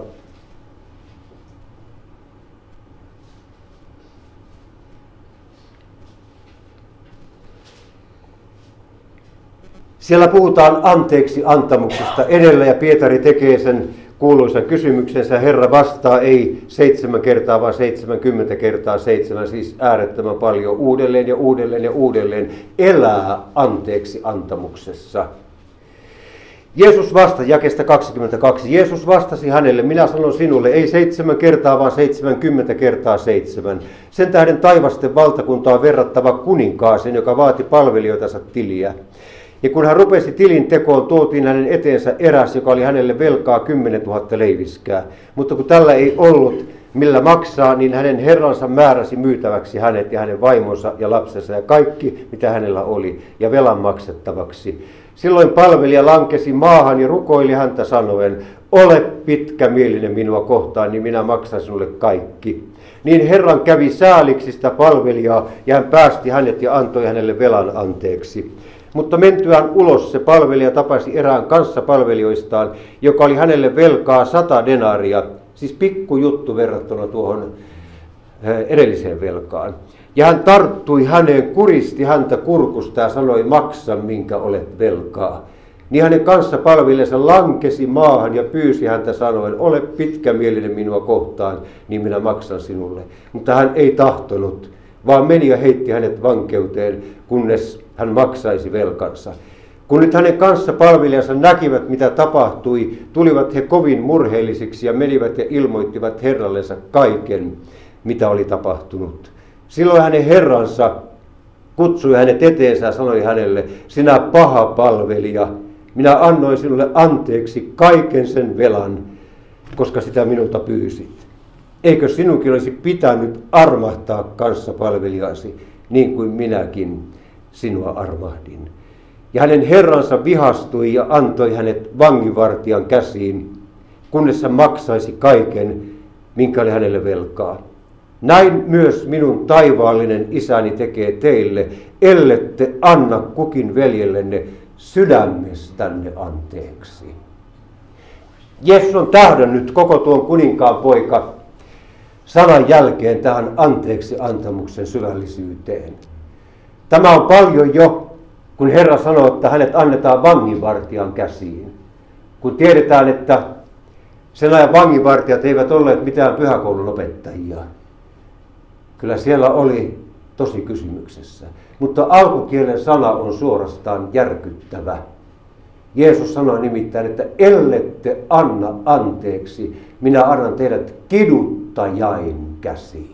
[SPEAKER 1] Siellä puhutaan anteeksi antamuksesta edellä ja Pietari tekee sen kuuluisan kysymyksensä. Herra vastaa ei seitsemän kertaa, vaan seitsemänkymmentä kertaa seitsemän, siis äärettömän paljon uudelleen ja uudelleen ja uudelleen elää anteeksi antamuksessa. Jeesus vastasi, jakeesta kaksikymmentäkaksi, Jeesus vastasi hänelle, minä sanon sinulle, ei seitsemän kertaa, vaan seitsemänkymmentä kertaa seitsemän. Sen tähden taivasten valtakunta on verrattava kuninkaaseen, joka vaati palvelijoitansa tiliä. Ja kun hän rupesi tilin tekoon, tuotiin hänen eteensä eräs, joka oli hänelle velkaa kymmenen tuhatta leiviskää. Mutta kun tällä ei ollut millä maksaa, niin hänen herransa määräsi myytäväksi hänet ja hänen vaimonsa ja lapsensa ja kaikki, mitä hänellä oli, ja velan maksettavaksi. Silloin palvelija lankesi maahan ja rukoili häntä sanoen, ole pitkämielinen minua kohtaan, niin minä maksan sinulle kaikki. Niin Herran kävi sääliksi sitä palvelijaa ja hän päästi hänet ja antoi hänelle velan anteeksi. Mutta mentyään ulos se palvelija tapasi erään kanssapalvelijoistaan, joka oli hänelle velkaa sata denaria, siis pikkujuttu verrattuna tuohon edelliseen velkaan. Ja hän tarttui häneen, kuristi häntä kurkusta ja sanoi, maksa minkä olet velkaa. Niin hänen kanssapalvelijansa lankesi maahan ja pyysi häntä sanoen, ole pitkämielinen minua kohtaan, niin minä maksan sinulle. Mutta hän ei tahtonut, vaan meni ja heitti hänet vankeuteen, kunnes hän maksaisi velkansa. Kun nyt hänen kanssapalvelijansa näkivät, mitä tapahtui, tulivat he kovin murheellisiksi ja menivät ja ilmoittivat herrallensa kaiken, mitä oli tapahtunut. Silloin hänen herransa kutsui hänet eteensä ja sanoi hänelle, sinä paha palvelija, minä annoin sinulle anteeksi kaiken sen velan, koska sitä minulta pyysit. Eikö sinunkin olisi pitänyt armahtaa kanssapalvelijasi, niin kuin minäkin sinua armahdin? Ja hänen herransa vihastui ja antoi hänet vanginvartijan käsiin, kunnes hän maksaisi kaiken, minkä oli hänelle velkaa. Näin myös minun taivaallinen isäni tekee teille, ellette anna kukin veljellenne sydämestänne anteeksi. Jeesus on tähdännyt koko tuon kuninkaan poika sanan jälkeen tähän anteeksi antamuksen syvällisyyteen. Tämä on paljon jo, kun Herra sanoo, että hänet annetaan vanginvartijan käsiin. Kun tiedetään, että sen ajan vanginvartijat eivät olleet mitään pyhäkoulun opettajia. Kyllä siellä oli tosi kysymyksessä. Mutta alkukielen sana on suorastaan järkyttävä. Jeesus sanoi nimittäin, että ellette anna anteeksi, minä annan teidät kiduttajain käsiin.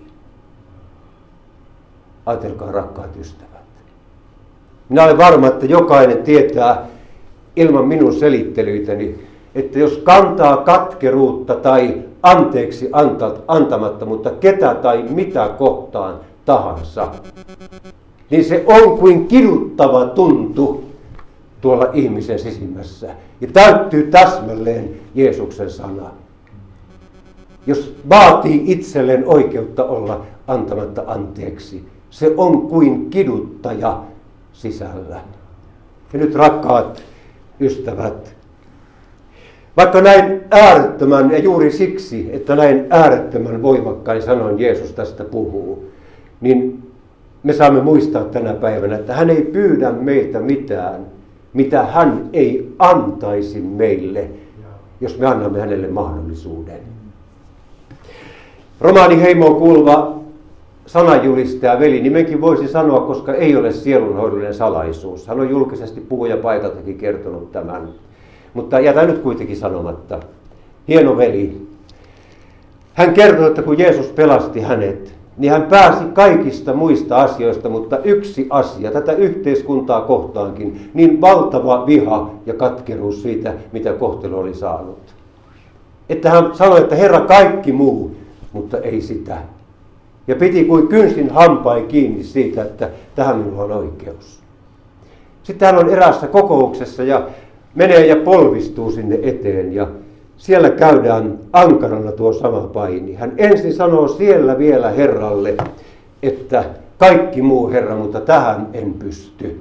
[SPEAKER 1] Ajatelkaa, rakkaat ystävät. Minä olen varma, että jokainen tietää ilman minun selittelyitäni, että jos kantaa katkeruutta tai anteeksi antamattomuutta ketä tai mitä kohtaan tahansa, niin se on kuin kiduttava tuntu tuolla ihmisen sisimmässä. Ja täyttyy täsmälleen Jeesuksen sana. Jos vaatii itselleen oikeutta olla antamatta anteeksi, se on kuin kiduttaja sisällä. Ja nyt rakkaat ystävät, vaikka näin äärettömän, ja juuri siksi, että näin äärettömän voimakkain sanoin Jeesus tästä puhuu, niin me saamme muistaa tänä päivänä, että hän ei pyydä meiltä mitään, mitä hän ei antaisi meille, jos me annamme hänelle mahdollisuuden. Romaaniheimoon kuuluva sananjulistaja veli nimenkin voisi sanoa, koska ei ole sielunhoidollinen salaisuus. Hän on julkisesti puhujapaikaltakin kertonut tämän. Mutta jätän nyt kuitenkin sanomatta. Hieno veli. Hän kertoi, että kun Jeesus pelasti hänet, niin hän pääsi kaikista muista asioista, mutta yksi asia, tätä yhteiskuntaa kohtaankin, niin valtava viha ja katkeruus siitä, mitä kohtelu oli saanut. Että hän sanoi, että Herra, kaikki muu, mutta ei sitä. Ja piti kuin kynsin hampain kiinni siitä, että tähän minulla on oikeus. Sitten hän on eräässä kokouksessa ja menee ja polvistuu sinne eteen ja siellä käydään ankarana tuo sama paini. Hän ensin sanoo siellä vielä Herralle, että kaikki muu Herra, mutta tähän en pysty.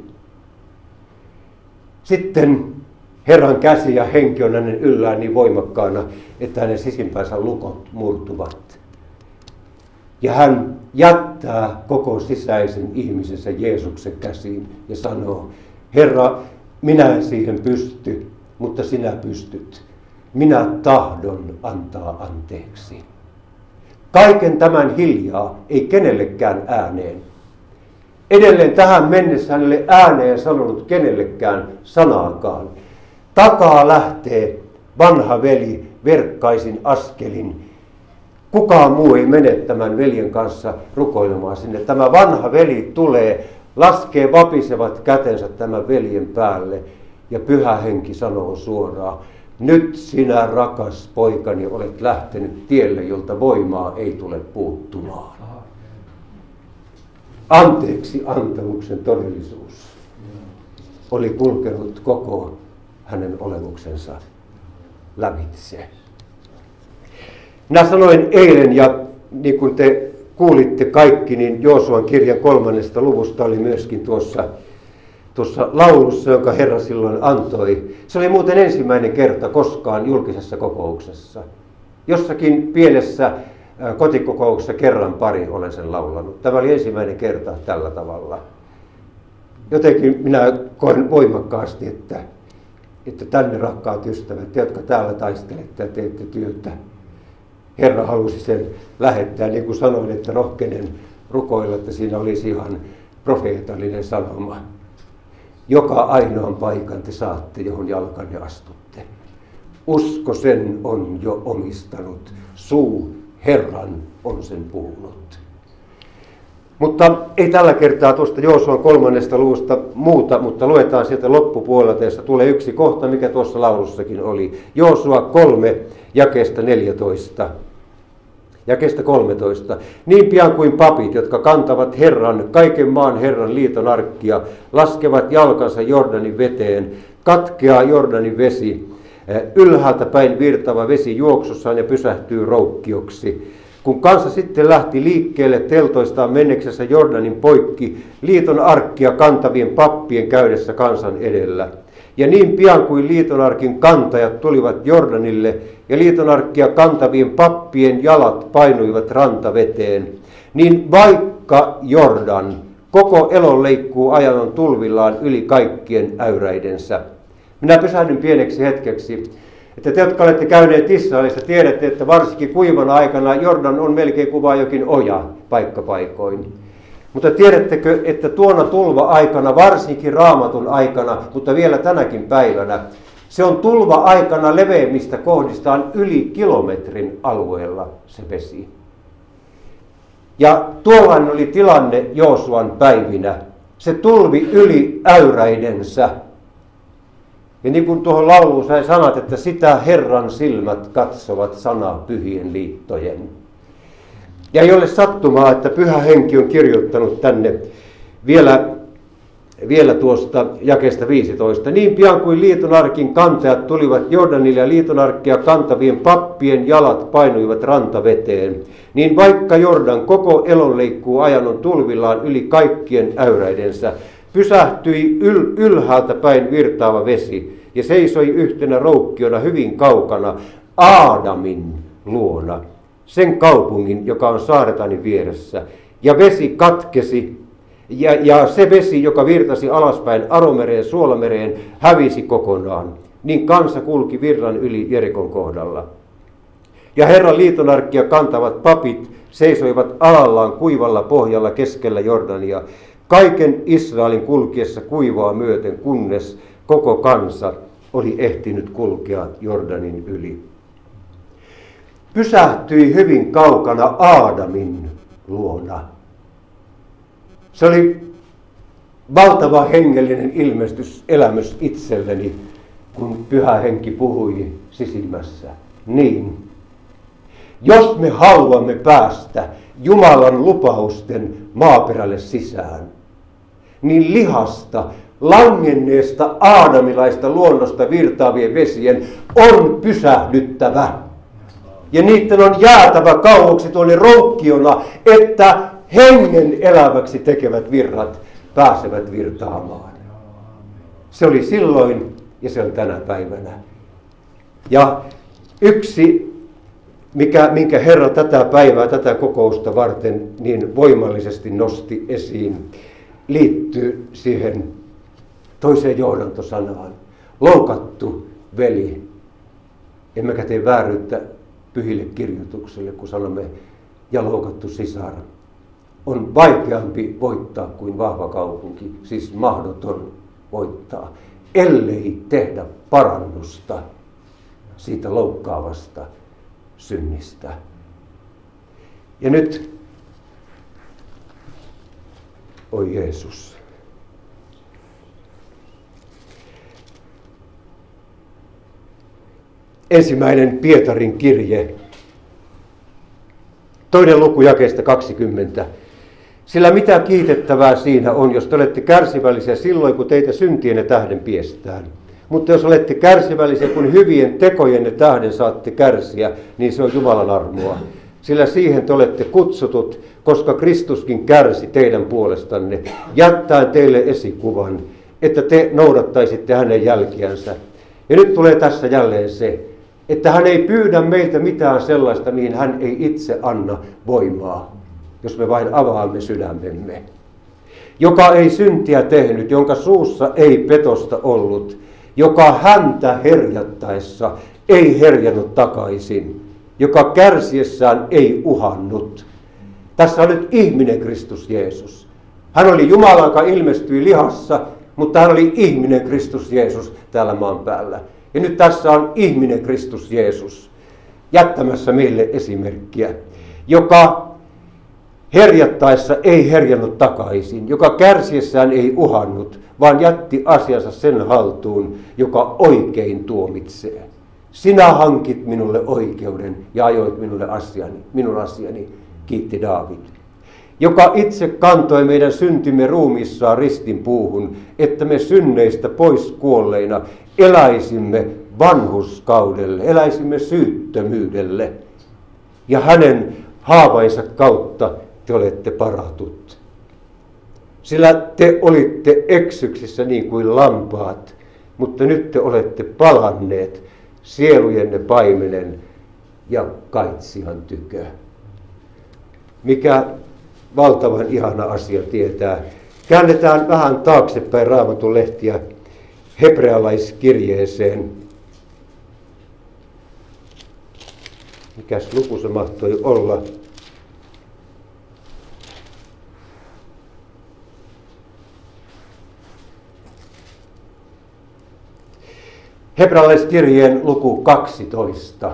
[SPEAKER 1] Sitten Herran käsi ja henki on hänen yllään niin voimakkaana, että hänen sisimpänsä lukot murtuvat. Ja hän jättää koko sisäisen ihmisensä Jeesuksen käsiin ja sanoo, Herra, minä en siihen pysty, mutta sinä pystyt. Minä tahdon antaa anteeksi. Kaiken tämän hiljaa, ei kenellekään ääneen. Edelleen tähän mennessä hänelle ääneen sanonut kenellekään sanaakaan. Takaa lähtee vanha veli verkkaisin askelin. Kukaan muu ei mene tämän veljen kanssa rukoilemaan sinne. Tämä vanha veli tulee, laskee vapisevat kätensä tämän veljen päälle ja Pyhä Henki sanoo suoraan, nyt sinä rakas poikani olet lähtenyt tielle, jolta voimaa ei tule puuttumaan. Anteeksi antamuksen todellisuus oli kulkenut koko hänen olemuksensa lävitse. Minä sanoin eilen, ja niin kuin te kuulitte kaikki, niin Joosuan kirjan kolmannesta luvusta oli myöskin tuossa, tuossa laulussa, jonka Herra silloin antoi. Se oli muuten ensimmäinen kerta koskaan julkisessa kokouksessa. Jossakin pienessä kotikokouksessa kerran pari olen sen laulanut. Tämä oli ensimmäinen kerta tällä tavalla. Jotenkin minä koen voimakkaasti, että, että tänne rakkaat ystävät, te jotka täällä taistelette ja teette työtä, Herra halusi sen lähettää, niin kuin sanoin, että rohkenen rukoilla, että siinä olisi ihan profeetallinen sanoma. Joka ainoan paikan te saatte, johon jalkanne astutte. Usko sen on jo omistanut, suu Herran on sen puhunut. Mutta ei tällä kertaa tuosta Joosuan kolmannesta luvusta muuta, mutta luetaan sieltä loppupuolelta, jossa tulee yksi kohta, mikä tuossa laulussakin oli. Joosua kolme, jakeesta neljätoista. Jakeesta kolmetoista. Niin pian kuin papit, jotka kantavat Herran, kaiken maan Herran liiton arkkia, laskevat jalkansa Jordanin veteen, katkeaa Jordanin vesi, ylhäältä päin virtava vesi juoksussaan ja pysähtyy roukkioksi. Kun kansa sitten lähti liikkeelle teltoistaan menneksessä Jordanin poikki, liiton arkkia kantavien pappien käydessä kansan edellä. Ja niin pian kuin liitonarkin kantajat tulivat Jordanille ja liitonarkkia kantavien pappien jalat painuivat rantaveteen, niin vaikka Jordan koko elon leikkuu ajanon tulvillaan yli kaikkien äyräidensä. Minä pysähdyn pieneksi hetkeksi, että te, jotka olette käyneet Israelissa, tiedätte, että varsinkin kuivana aikana Jordan on melkein kuin vain jokin oja paikkapaikoin. Mutta tiedättekö, että tuona tulva-aikana, varsinkin Raamatun aikana, mutta vielä tänäkin päivänä, se on tulva-aikana leveämmistä kohdistaan yli kilometrin alueella se vesi. Ja tuollainen oli tilanne Joosuan päivinä. Se tulvi yli äyräidensä. Ja niin kuin tuohon lauluun sai sanat, että sitä Herran silmät katsovat sanaa pyhien liittojen. Ja ei ole sattumaa, että Pyhä Henki on kirjoittanut tänne vielä, vielä tuosta jakeesta viisitoista. Niin pian kuin liitonarkin kantajat tulivat Jordanille ja liitonarkkia kantavien pappien jalat painuivat rantaveteen, niin vaikka Jordan koko elon leikkuu ajanon tulvillaan yli kaikkien äyräidensä, pysähtyi yl- ylhäältä päin virtaava vesi ja seisoi yhtenä roukkiona hyvin kaukana Aadamin luona, sen kaupungin, joka on Saaretanin vieressä. Ja vesi katkesi, ja, ja se vesi, joka virtasi alaspäin Aromereen, Suolamereen, hävisi kokonaan. Niin kansa kulki virran yli Jerikon kohdalla. Ja Herran liitonarkkia kantavat papit seisoivat alallaan kuivalla pohjalla keskellä Jordania, kaiken Israelin kulkiessa kuivaa myöten, kunnes koko kansa oli ehtinyt kulkea Jordanin yli. Pysähtyi hyvin kaukana Aadamin luona. Se oli valtava hengellinen ilmestys, elämys itselleni, kun Pyhä Henki puhui sisimmässä. Niin, jos me haluamme päästä Jumalan lupausten maaperälle sisään, niin lihasta, langenneesta aadamilaista luonnosta virtaavien vesien on pysähdyttävä. Ja niiden on jäätävä kauaksi tuonne roukkiona, että hengen eläväksi tekevät virrat pääsevät virtaamaan. Se oli silloin ja se on tänä päivänä. Ja yksi, mikä, minkä Herra tätä päivää, tätä kokousta varten niin voimallisesti nosti esiin, liittyy siihen toiseen johdantosanaan. Loukattu veli. Emmekä tee vääryyttä pyhille kirjoitukselle, kun sanomme, ja loukattu sisar. On vaikeampi voittaa kuin vahva kaupunki, siis mahdoton voittaa, ellei tehdä parannusta siitä loukkaavasta synnistä. Ja nyt, oi Jeesus, ensimmäinen Pietarin kirje, toinen luku jakeesta kaksikymmentä. Sillä mitä kiitettävää siinä on, jos te olette kärsivällisiä silloin, kun teitä syntienne tähden piestään. Mutta jos olette kärsivällisiä, kun hyvien tekojenne tähden saatte kärsiä, niin se on Jumalan armoa. sillä siihen te olette kutsutut, koska Kristuskin kärsi teidän puolestanne, jättäen teille esikuvan, että te noudattaisitte hänen jälkiänsä. Ja nyt tulee tässä jälleen se, että hän ei pyydä meiltä mitään sellaista, mihin hän ei itse anna voimaa, jos me vain avaamme sydämemme. Joka ei syntiä tehnyt, jonka suussa ei petosta ollut, joka häntä herjattaessa ei herjannut takaisin, joka kärsiessään ei uhannut. Tässä on nyt ihminen Kristus Jeesus. Hän oli Jumala, joka ilmestyi lihassa, mutta hän oli ihminen Kristus Jeesus täällä maan päällä. Ja nyt tässä on ihminen Kristus Jeesus jättämässä meille esimerkkiä, joka herjattaessa ei herjannut takaisin, joka kärsiessään ei uhannut, vaan jätti asiansa sen haltuun, joka oikein tuomitsee. Sinä hankit minulle oikeuden ja ajoit minulle asiani, minun asiani, kiitti Daavid. Joka itse kantoi meidän syntimme ruumiissaan ristin puuhun, että me synneistä pois kuolleina eläisimme vanhurskaudelle, eläisimme syyttömyydelle. Ja hänen haavainsa kautta te olette paratut. Sillä te olitte eksyksissä niin kuin lampaat, mutta nyt te olette palanneet sielujenne paimenen ja kaitsihan tykö. Mikä valtavan ihana asia tietää. Käännetään vähän taaksepäin Raamatun lehtiä hebrealaiskirjeeseen. Mikäs luku se mahtoi olla? Hebrealaiskirjeen luku kaksitoista.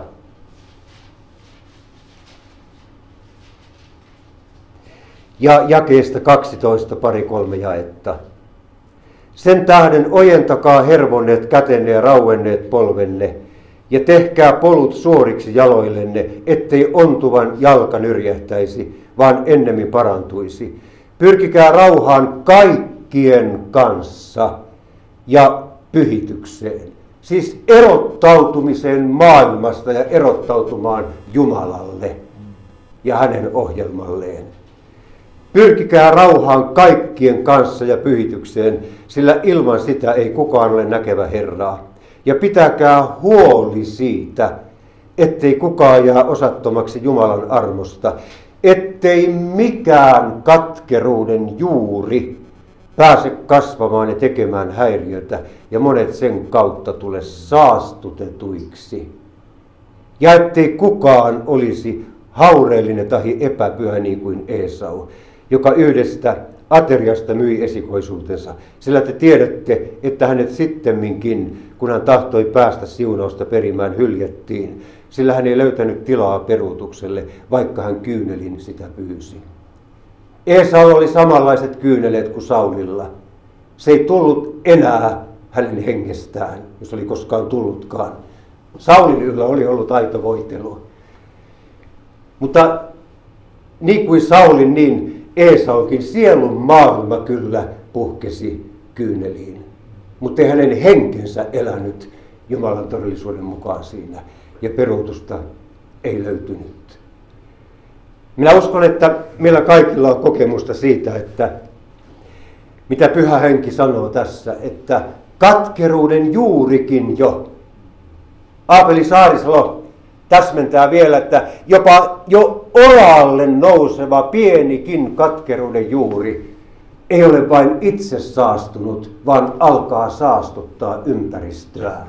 [SPEAKER 1] Ja jakeesta kaksitoista pari kolme jaetta. Sen tähden ojentakaa hervonneet kätenne ja rauenneet polvenne, ja tehkää polut suoriksi jaloillenne, ettei ontuvan jalka nyrjähtäisi, vaan ennemmin parantuisi. Pyrkikää rauhaan kaikkien kanssa ja pyhitykseen. Siis erottautumiseen maailmasta ja erottautumaan Jumalalle ja hänen ohjelmalleen. Pyrkikää rauhaan kaikkien kanssa ja pyhitykseen, sillä ilman sitä ei kukaan ole näkevä Herraa. Ja pitäkää huoli siitä, ettei kukaan jää osattomaksi Jumalan armosta, ettei mikään katkeruuden juuri pääse kasvamaan ja tekemään häiriötä, ja monet sen kautta tule saastutetuiksi. Ja ettei kukaan olisi haureellinen tahi epäpyhä niin kuin Esau, joka yhdestä ateriasta myi esikoisuutensa, sillä te tiedätte, että hänet sittemminkin, kun hän tahtoi päästä siunausta perimään, hyljättiin, sillä hän ei löytänyt tilaa peruutukselle, vaikka hän kyynelin sitä pyysi. Esau oli samanlaiset kyyneleet kuin Saulilla. Se ei tullut enää hänen hengestään, jos oli koskaan tullutkaan. Saulin yllä oli ollut aito voitelu. Mutta niin kuin Saulin, niin Esaukin sielun maailma kyllä puhkesi kyyneliin. Mutta ei hänen henkensä elänyt Jumalan todellisuuden mukaan siinä. Ja peruutusta ei löytynyt. Minä uskon, että meillä kaikilla on kokemusta siitä, että mitä Pyhä Henki sanoo tässä, että katkeruuden juurikin jo. Aapeli Saarisalo täsmentää vielä, että jopa jo olalle nouseva pienikin katkeruuden juuri ei ole vain itse saastunut, vaan alkaa saastuttaa ympäristöään,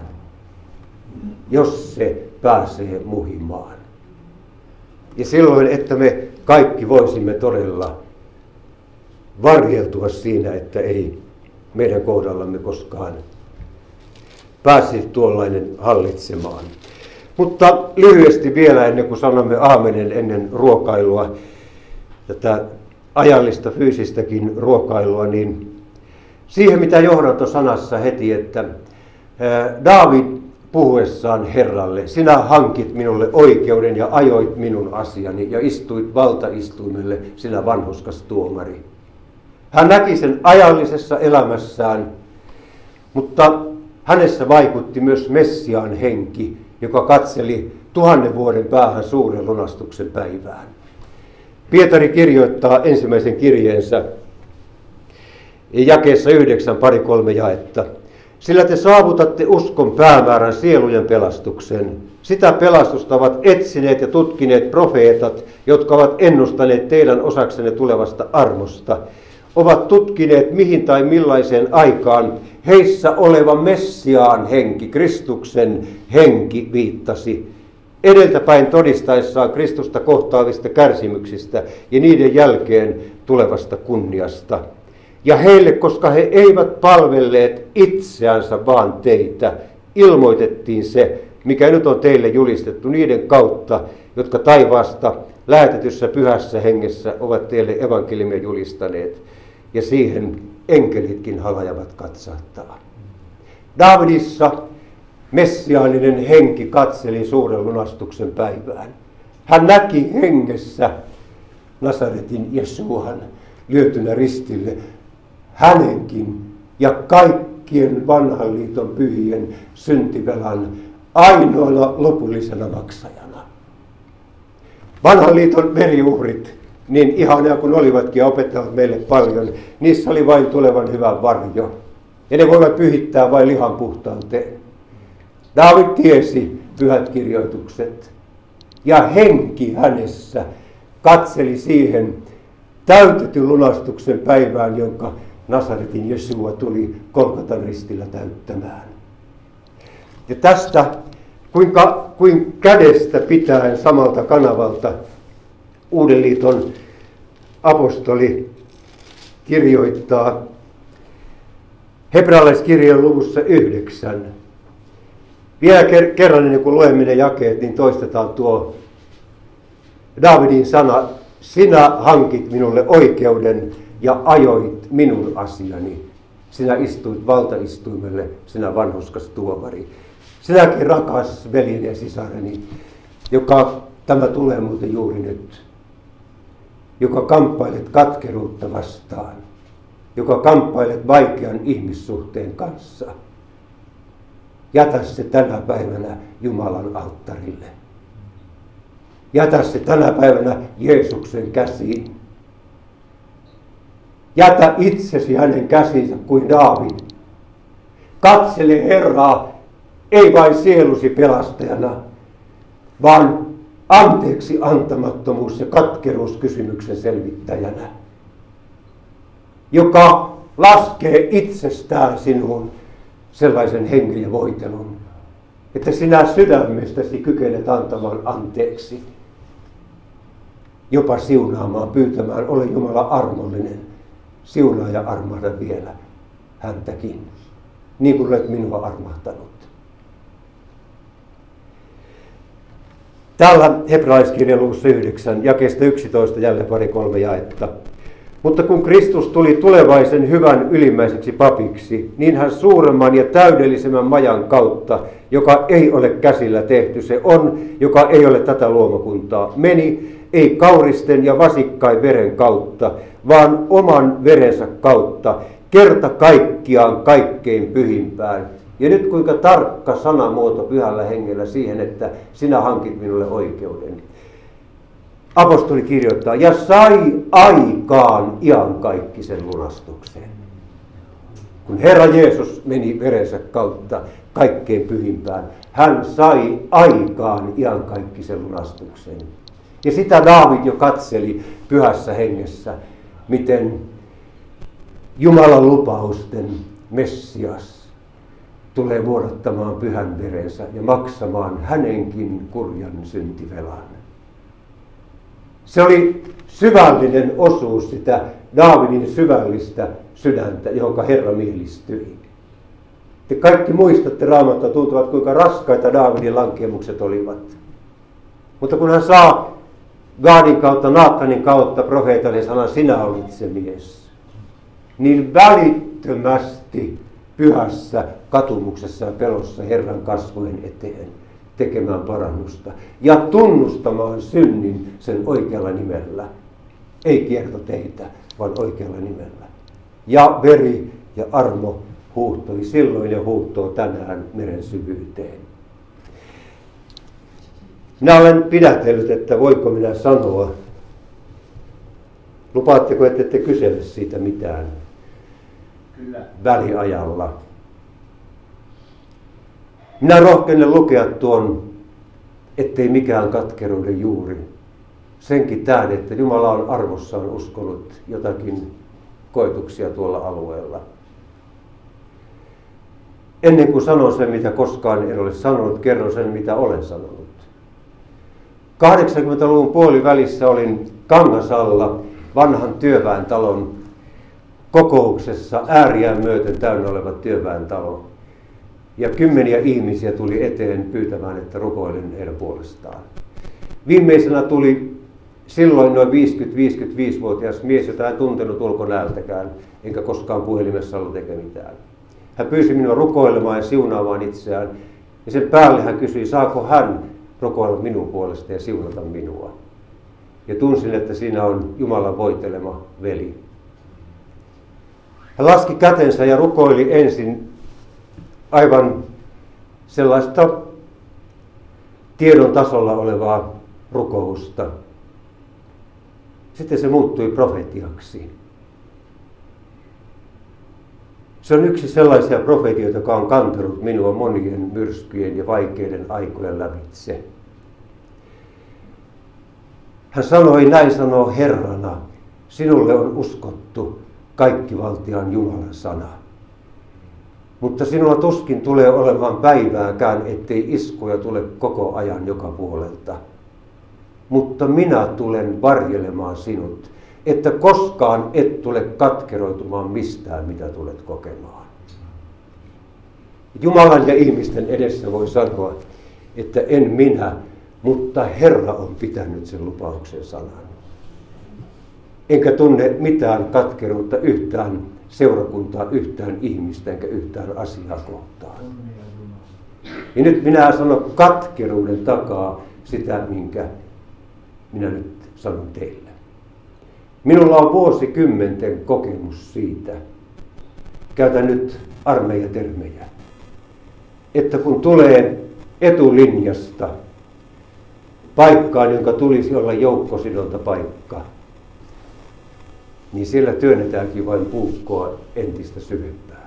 [SPEAKER 1] jos se pääsee muhimaan. Ja silloin, että me kaikki voisimme todella varjeltua siinä, että ei meidän kohdallamme koskaan pääsisi tuollainen hallitsemaan. Mutta lyhyesti vielä ennen kuin sanomme aamenen ennen ruokailua, tätä ajallista fyysistäkin ruokailua, niin siihen mitä johdantosanassa heti, että Daavid puhuessaan Herralle, sinä hankit minulle oikeuden ja ajoit minun asiani ja istuit valtaistuimelle, sinä vanhurskas tuomari. Hän näki sen ajallisessa elämässään, mutta hänessä vaikutti myös Messiaan henki, joka katseli tuhannen vuoden päähän suuren lunastuksen päivään. Pietari kirjoittaa ensimmäisen kirjeensä jakeessa yhdeksän pari kolme jaetta. Sillä te saavutatte uskon päämäärän sielujen pelastuksen. Sitä pelastusta ovat etsineet ja tutkineet profeetat, jotka ovat ennustaneet teidän osaksenne tulevasta armosta. Ovat tutkineet mihin tai millaiseen aikaan heissä oleva Messiaan henki, Kristuksen henki viittasi, edeltäpäin todistaessaan Kristusta kohtaavista kärsimyksistä ja niiden jälkeen tulevasta kunniasta. Ja heille, koska he eivät palvelleet itseänsä vaan teitä, ilmoitettiin se, mikä nyt on teille julistettu niiden kautta, jotka taivaasta lähetetyssä pyhässä hengessä ovat teille evankeliumia julistaneet. Ja siihen enkelitkin halajavat katsahtaa. Daavidissa messiaaninen henki katseli suuren lunastuksen päivään. Hän näki hengessä Nasaretin Jesuan lyötynä ristille, hänenkin ja kaikkien vanhan liiton pyhien syntivelan ainoana lopullisena maksajana. Vanhan liiton veriuhrit, niin ihania kuin olivatkin ja opettavat meille paljon, niissä oli vain tulevan hyvän varjo. Ja ne voivat pyhittää vain lihan puhtauteen. Daavid tiesi pyhät kirjoitukset ja henki hänessä katseli siihen täytetyn lunastuksen päivään, jonka Nasaretin Jesua tuli Golgatan ristillä täyttämään. Ja tästä, kuinka, kuinka kädestä pitäen samalta kanavalta Uuden liiton apostoli kirjoittaa hebrealaiskirjan luvussa yhdeksän. Vielä kerran ennen kuin luemme ne jakeet, niin toistetaan tuo Daavidin sana, sinä hankit minulle oikeuden ja ajoit minun asiani. Sinä istuit valtaistuimelle, sinä vanhurskas tuomari. Sinäkin rakas veljeni ja sisareni, joka, tämä tulee muuten juuri nyt, joka kamppailet katkeruutta vastaan, joka kamppailet vaikean ihmissuhteen kanssa. Jätä se tänä päivänä Jumalan alttarille. Jätä se tänä päivänä Jeesuksen käsiin. Jätä itsesi hänen käsiinsä kuin Daavid. Katsele Herraa, ei vain sielusi pelastajana, vaan anteeksi antamattomuus ja katkeruus kysymyksen selvittäjänä, joka laskee itsestään sinuun sellaisen hengen ja voitelun, että sinä sydämestäsi kykenet antamaan anteeksi, jopa siunaamaan, pyytämään, ole Jumala armollinen, siunaa ja armahda vielä häntäkin, niin kuin olet minua armahtanut. Täällä hebrealaiskirjan luvussa yhdeksän, jakeesta yksitoista jälleen pari kolme jaetta. Mutta kun Kristus tuli tulevaisen hyvän ylimmäiseksi papiksi, niin hän suuremman ja täydellisemmän majan kautta, joka ei ole käsillä tehty, se on, joka ei ole tätä luomakuntaa, meni ei kauristen ja vasikkain veren kautta, vaan oman verensä kautta, kerta kaikkiaan kaikkein pyhimpään. Ja nyt kuinka tarkka sanamuoto pyhällä hengellä siihen, että sinä hankit minulle oikeuden. Apostoli kirjoittaa, ja sai aikaan iankaikkisen lunastuksen. Kun Herra Jeesus meni verensä kautta kaikkein pyhimpään, hän sai aikaan iankaikkisen lunastuksen. Ja sitä Daavid jo katseli pyhässä hengessä, miten Jumalan lupausten Messias tulee vuodattamaan pyhän verensä ja maksamaan hänenkin kurjan syntivelan. Se oli syvällinen osuus sitä Daavidin syvällistä sydäntä, johon Herra mielistyi. Te kaikki muistatte Raamattua, tuntuvat kuinka raskaita Daavidin lankeemukset olivat. Mutta kun hän saa Gaadin kautta, Naatanin kautta profeetalle sanan, sinä olit se mies, niin välittömästi pyhässä katumuksessa ja pelossa Herran kasvojen eteen tekemään parannusta ja tunnustamaan synnin sen oikealla nimellä. Ei kiertoteitä, vaan oikealla nimellä. Ja veri ja armo huuhtoi silloin ja huuhtoo tänään meren syvyyteen. Minä olen pidätellyt, että voiko minä sanoa. Lupaatteko, että ette kysele siitä mitään?
[SPEAKER 2] Kyllä.
[SPEAKER 1] Väliajalla. Minä rohkenen lukea tuon, ettei mikään katkeruuden juuri. Senkin tähden, että Jumala on arvossaan uskonut jotakin koetuksia tuolla alueella. Ennen kuin sanon sen, mitä koskaan en ole sanonut, kerron sen, mitä olen sanonut. kahdeksankymmentäluvun puolivälissä olin Kangasalla vanhan työväentalon kokouksessa, ääriään myöten täynnä oleva työväentalo. Ja kymmeniä ihmisiä tuli eteen pyytämään, että rukoilen heidän puolestaan. Viimeisenä tuli silloin noin viisikymmentä-viisikymmentäviisivuotias mies, jota en tuntenut ulkonäöltäkään, enkä koskaan puhelimessa ollut eikä mitään. Hän pyysi minua rukoilemaan ja siunaamaan itseään. Ja sen päälle hän kysyi, saako hän rukoilla minun puolesta ja siunata minua. Ja tunsin, että siinä on Jumalan voitelema veli. Hän laski kätensä ja rukoili ensin aivan sellaista tiedon tasolla olevaa rukousta. Sitten se muuttui profetiaksi. Se on yksi sellaisia profetioita, joka on kantanut minua monien myrskyjen ja vaikeiden aikojen lävitse. Hän sanoi, näin sanoo Herrana, sinulle on uskottu kaikkivaltiaan Jumalan sana. Mutta sinulla tuskin tulee olemaan päivääkään, ettei iskuja tule koko ajan joka puolelta. Mutta minä tulen varjelemaan sinut, että koskaan et tule katkeroitumaan mistään, mitä tulet kokemaan. Jumalan ja ihmisten edessä voi sanoa, että en minä, mutta Herra on pitänyt sen lupauksen sanan. Enkä tunne mitään katkeruutta yhtään seurakuntaa, yhtään ihmistä enkä yhtään asiaa kohtaan. Ja nyt minä sanon katkeruuden takaa sitä, minkä minä nyt sanon teille. Minulla on vuosikymmenten kokemus siitä, käytän nyt armeijatermejä, että kun tulee etulinjasta paikkaan, jonka tulisi olla joukkosidontapaikka, niin siellä työnnetäänkin vain puukkoa entistä syvempään.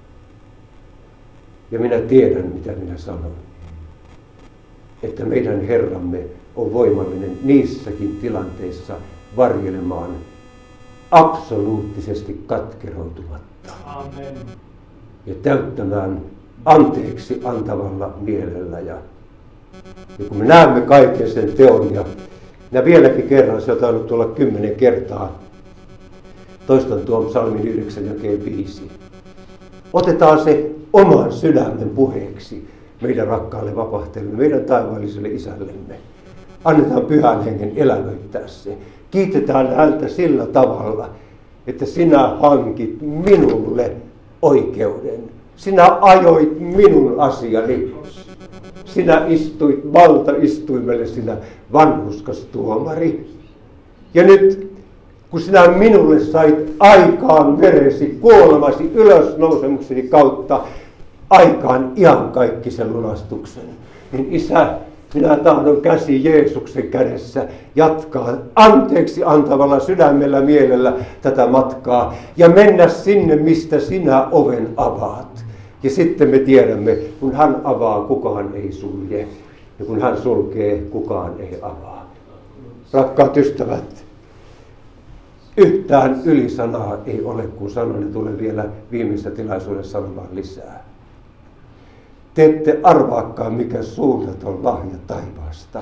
[SPEAKER 1] Ja minä tiedän, mitä minä sanon, että meidän Herramme on voimallinen niissäkin tilanteissa varjelemaan absoluuttisesti katkeroitumatta.
[SPEAKER 2] Amen.
[SPEAKER 1] Ja täyttämään anteeksi antavalla mielellä. Ja, ja kun me näemme kaiken sen teon, ja minä vieläkin kerran, se on tainnut tulla kymmenen kertaa, toistan tuon psalmin yhdeksän jakeen viisi. Otetaan se oman sydämen puheeksi meidän rakkaalle vapahtelemme, meidän taivaalliselle isällemme. Annetaan Pyhän Hengen elävöittää se. Kiitetään häntä sillä tavalla, että sinä hankit minulle oikeuden. Sinä ajoit minun asiani. Sinä istuit valtaistuimelle, sinä vanhurskas tuomari. Ja nyt, kun sinä minulle sait aikaan veresi, kuolemasi, ylösnousemukseni kautta, aikaan iankaikkisen lunastuksen, niin Isä, minä tahdon käsi Jeesuksen kädessä jatkaa anteeksi antavalla sydämellä mielellä tätä matkaa ja mennä sinne, mistä sinä oven avaat. Ja sitten me tiedämme, kun hän avaa, kukaan ei sulje. Ja kun hän sulkee, kukaan ei avaa. Rakkaat ystävät, yhtään ylisanaa ei ole, kun sanon, ja tulen vielä viimeisessä tilaisuudessa sanomaan lisää. Te ette arvaakaan, mikä suunnaton lahja taivaasta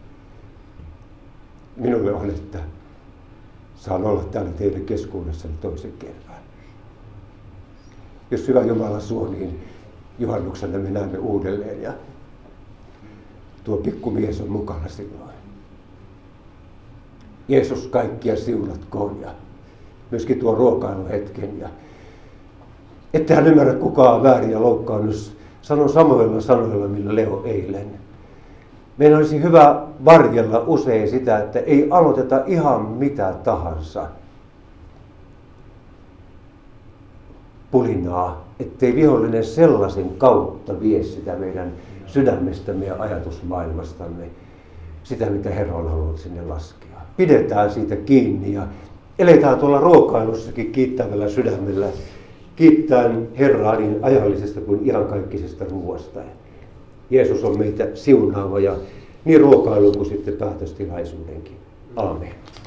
[SPEAKER 1] minulle on, että saan olla täällä teidän keskuudessani toisen kerran. Jos hyvä Jumala suo, niin juhannuksena me näemme uudelleen ja tuo pikkumies on mukana silloin. Jeesus kaikkia siunatkoon ja myöskin tuo ruokailuhetken. Ja ettehän ymmärrä kukaan väärin ja loukkaannus. Sanon samoilla sanoilla, millä Leo eilen. Meidän olisi hyvä varjella usein sitä, että ei aloiteta ihan mitä tahansa pulinaa, ettei vihollinen sellaisen kautta vie sitä meidän sydämestämme ja ajatusmaailmastamme, sitä, mitä Herra on halunnut sinne laskea. Pidetään siitä kiinni ja eletään tuolla ruokailussakin kiittävällä sydämellä. Kiittäen Herraa niin ajallisesta kuin iankaikkisesta ruoasta. Jeesus on meitä siunaava ja niin ruokailuun kuin sitten päätöstilaisuudenkin. Aamen.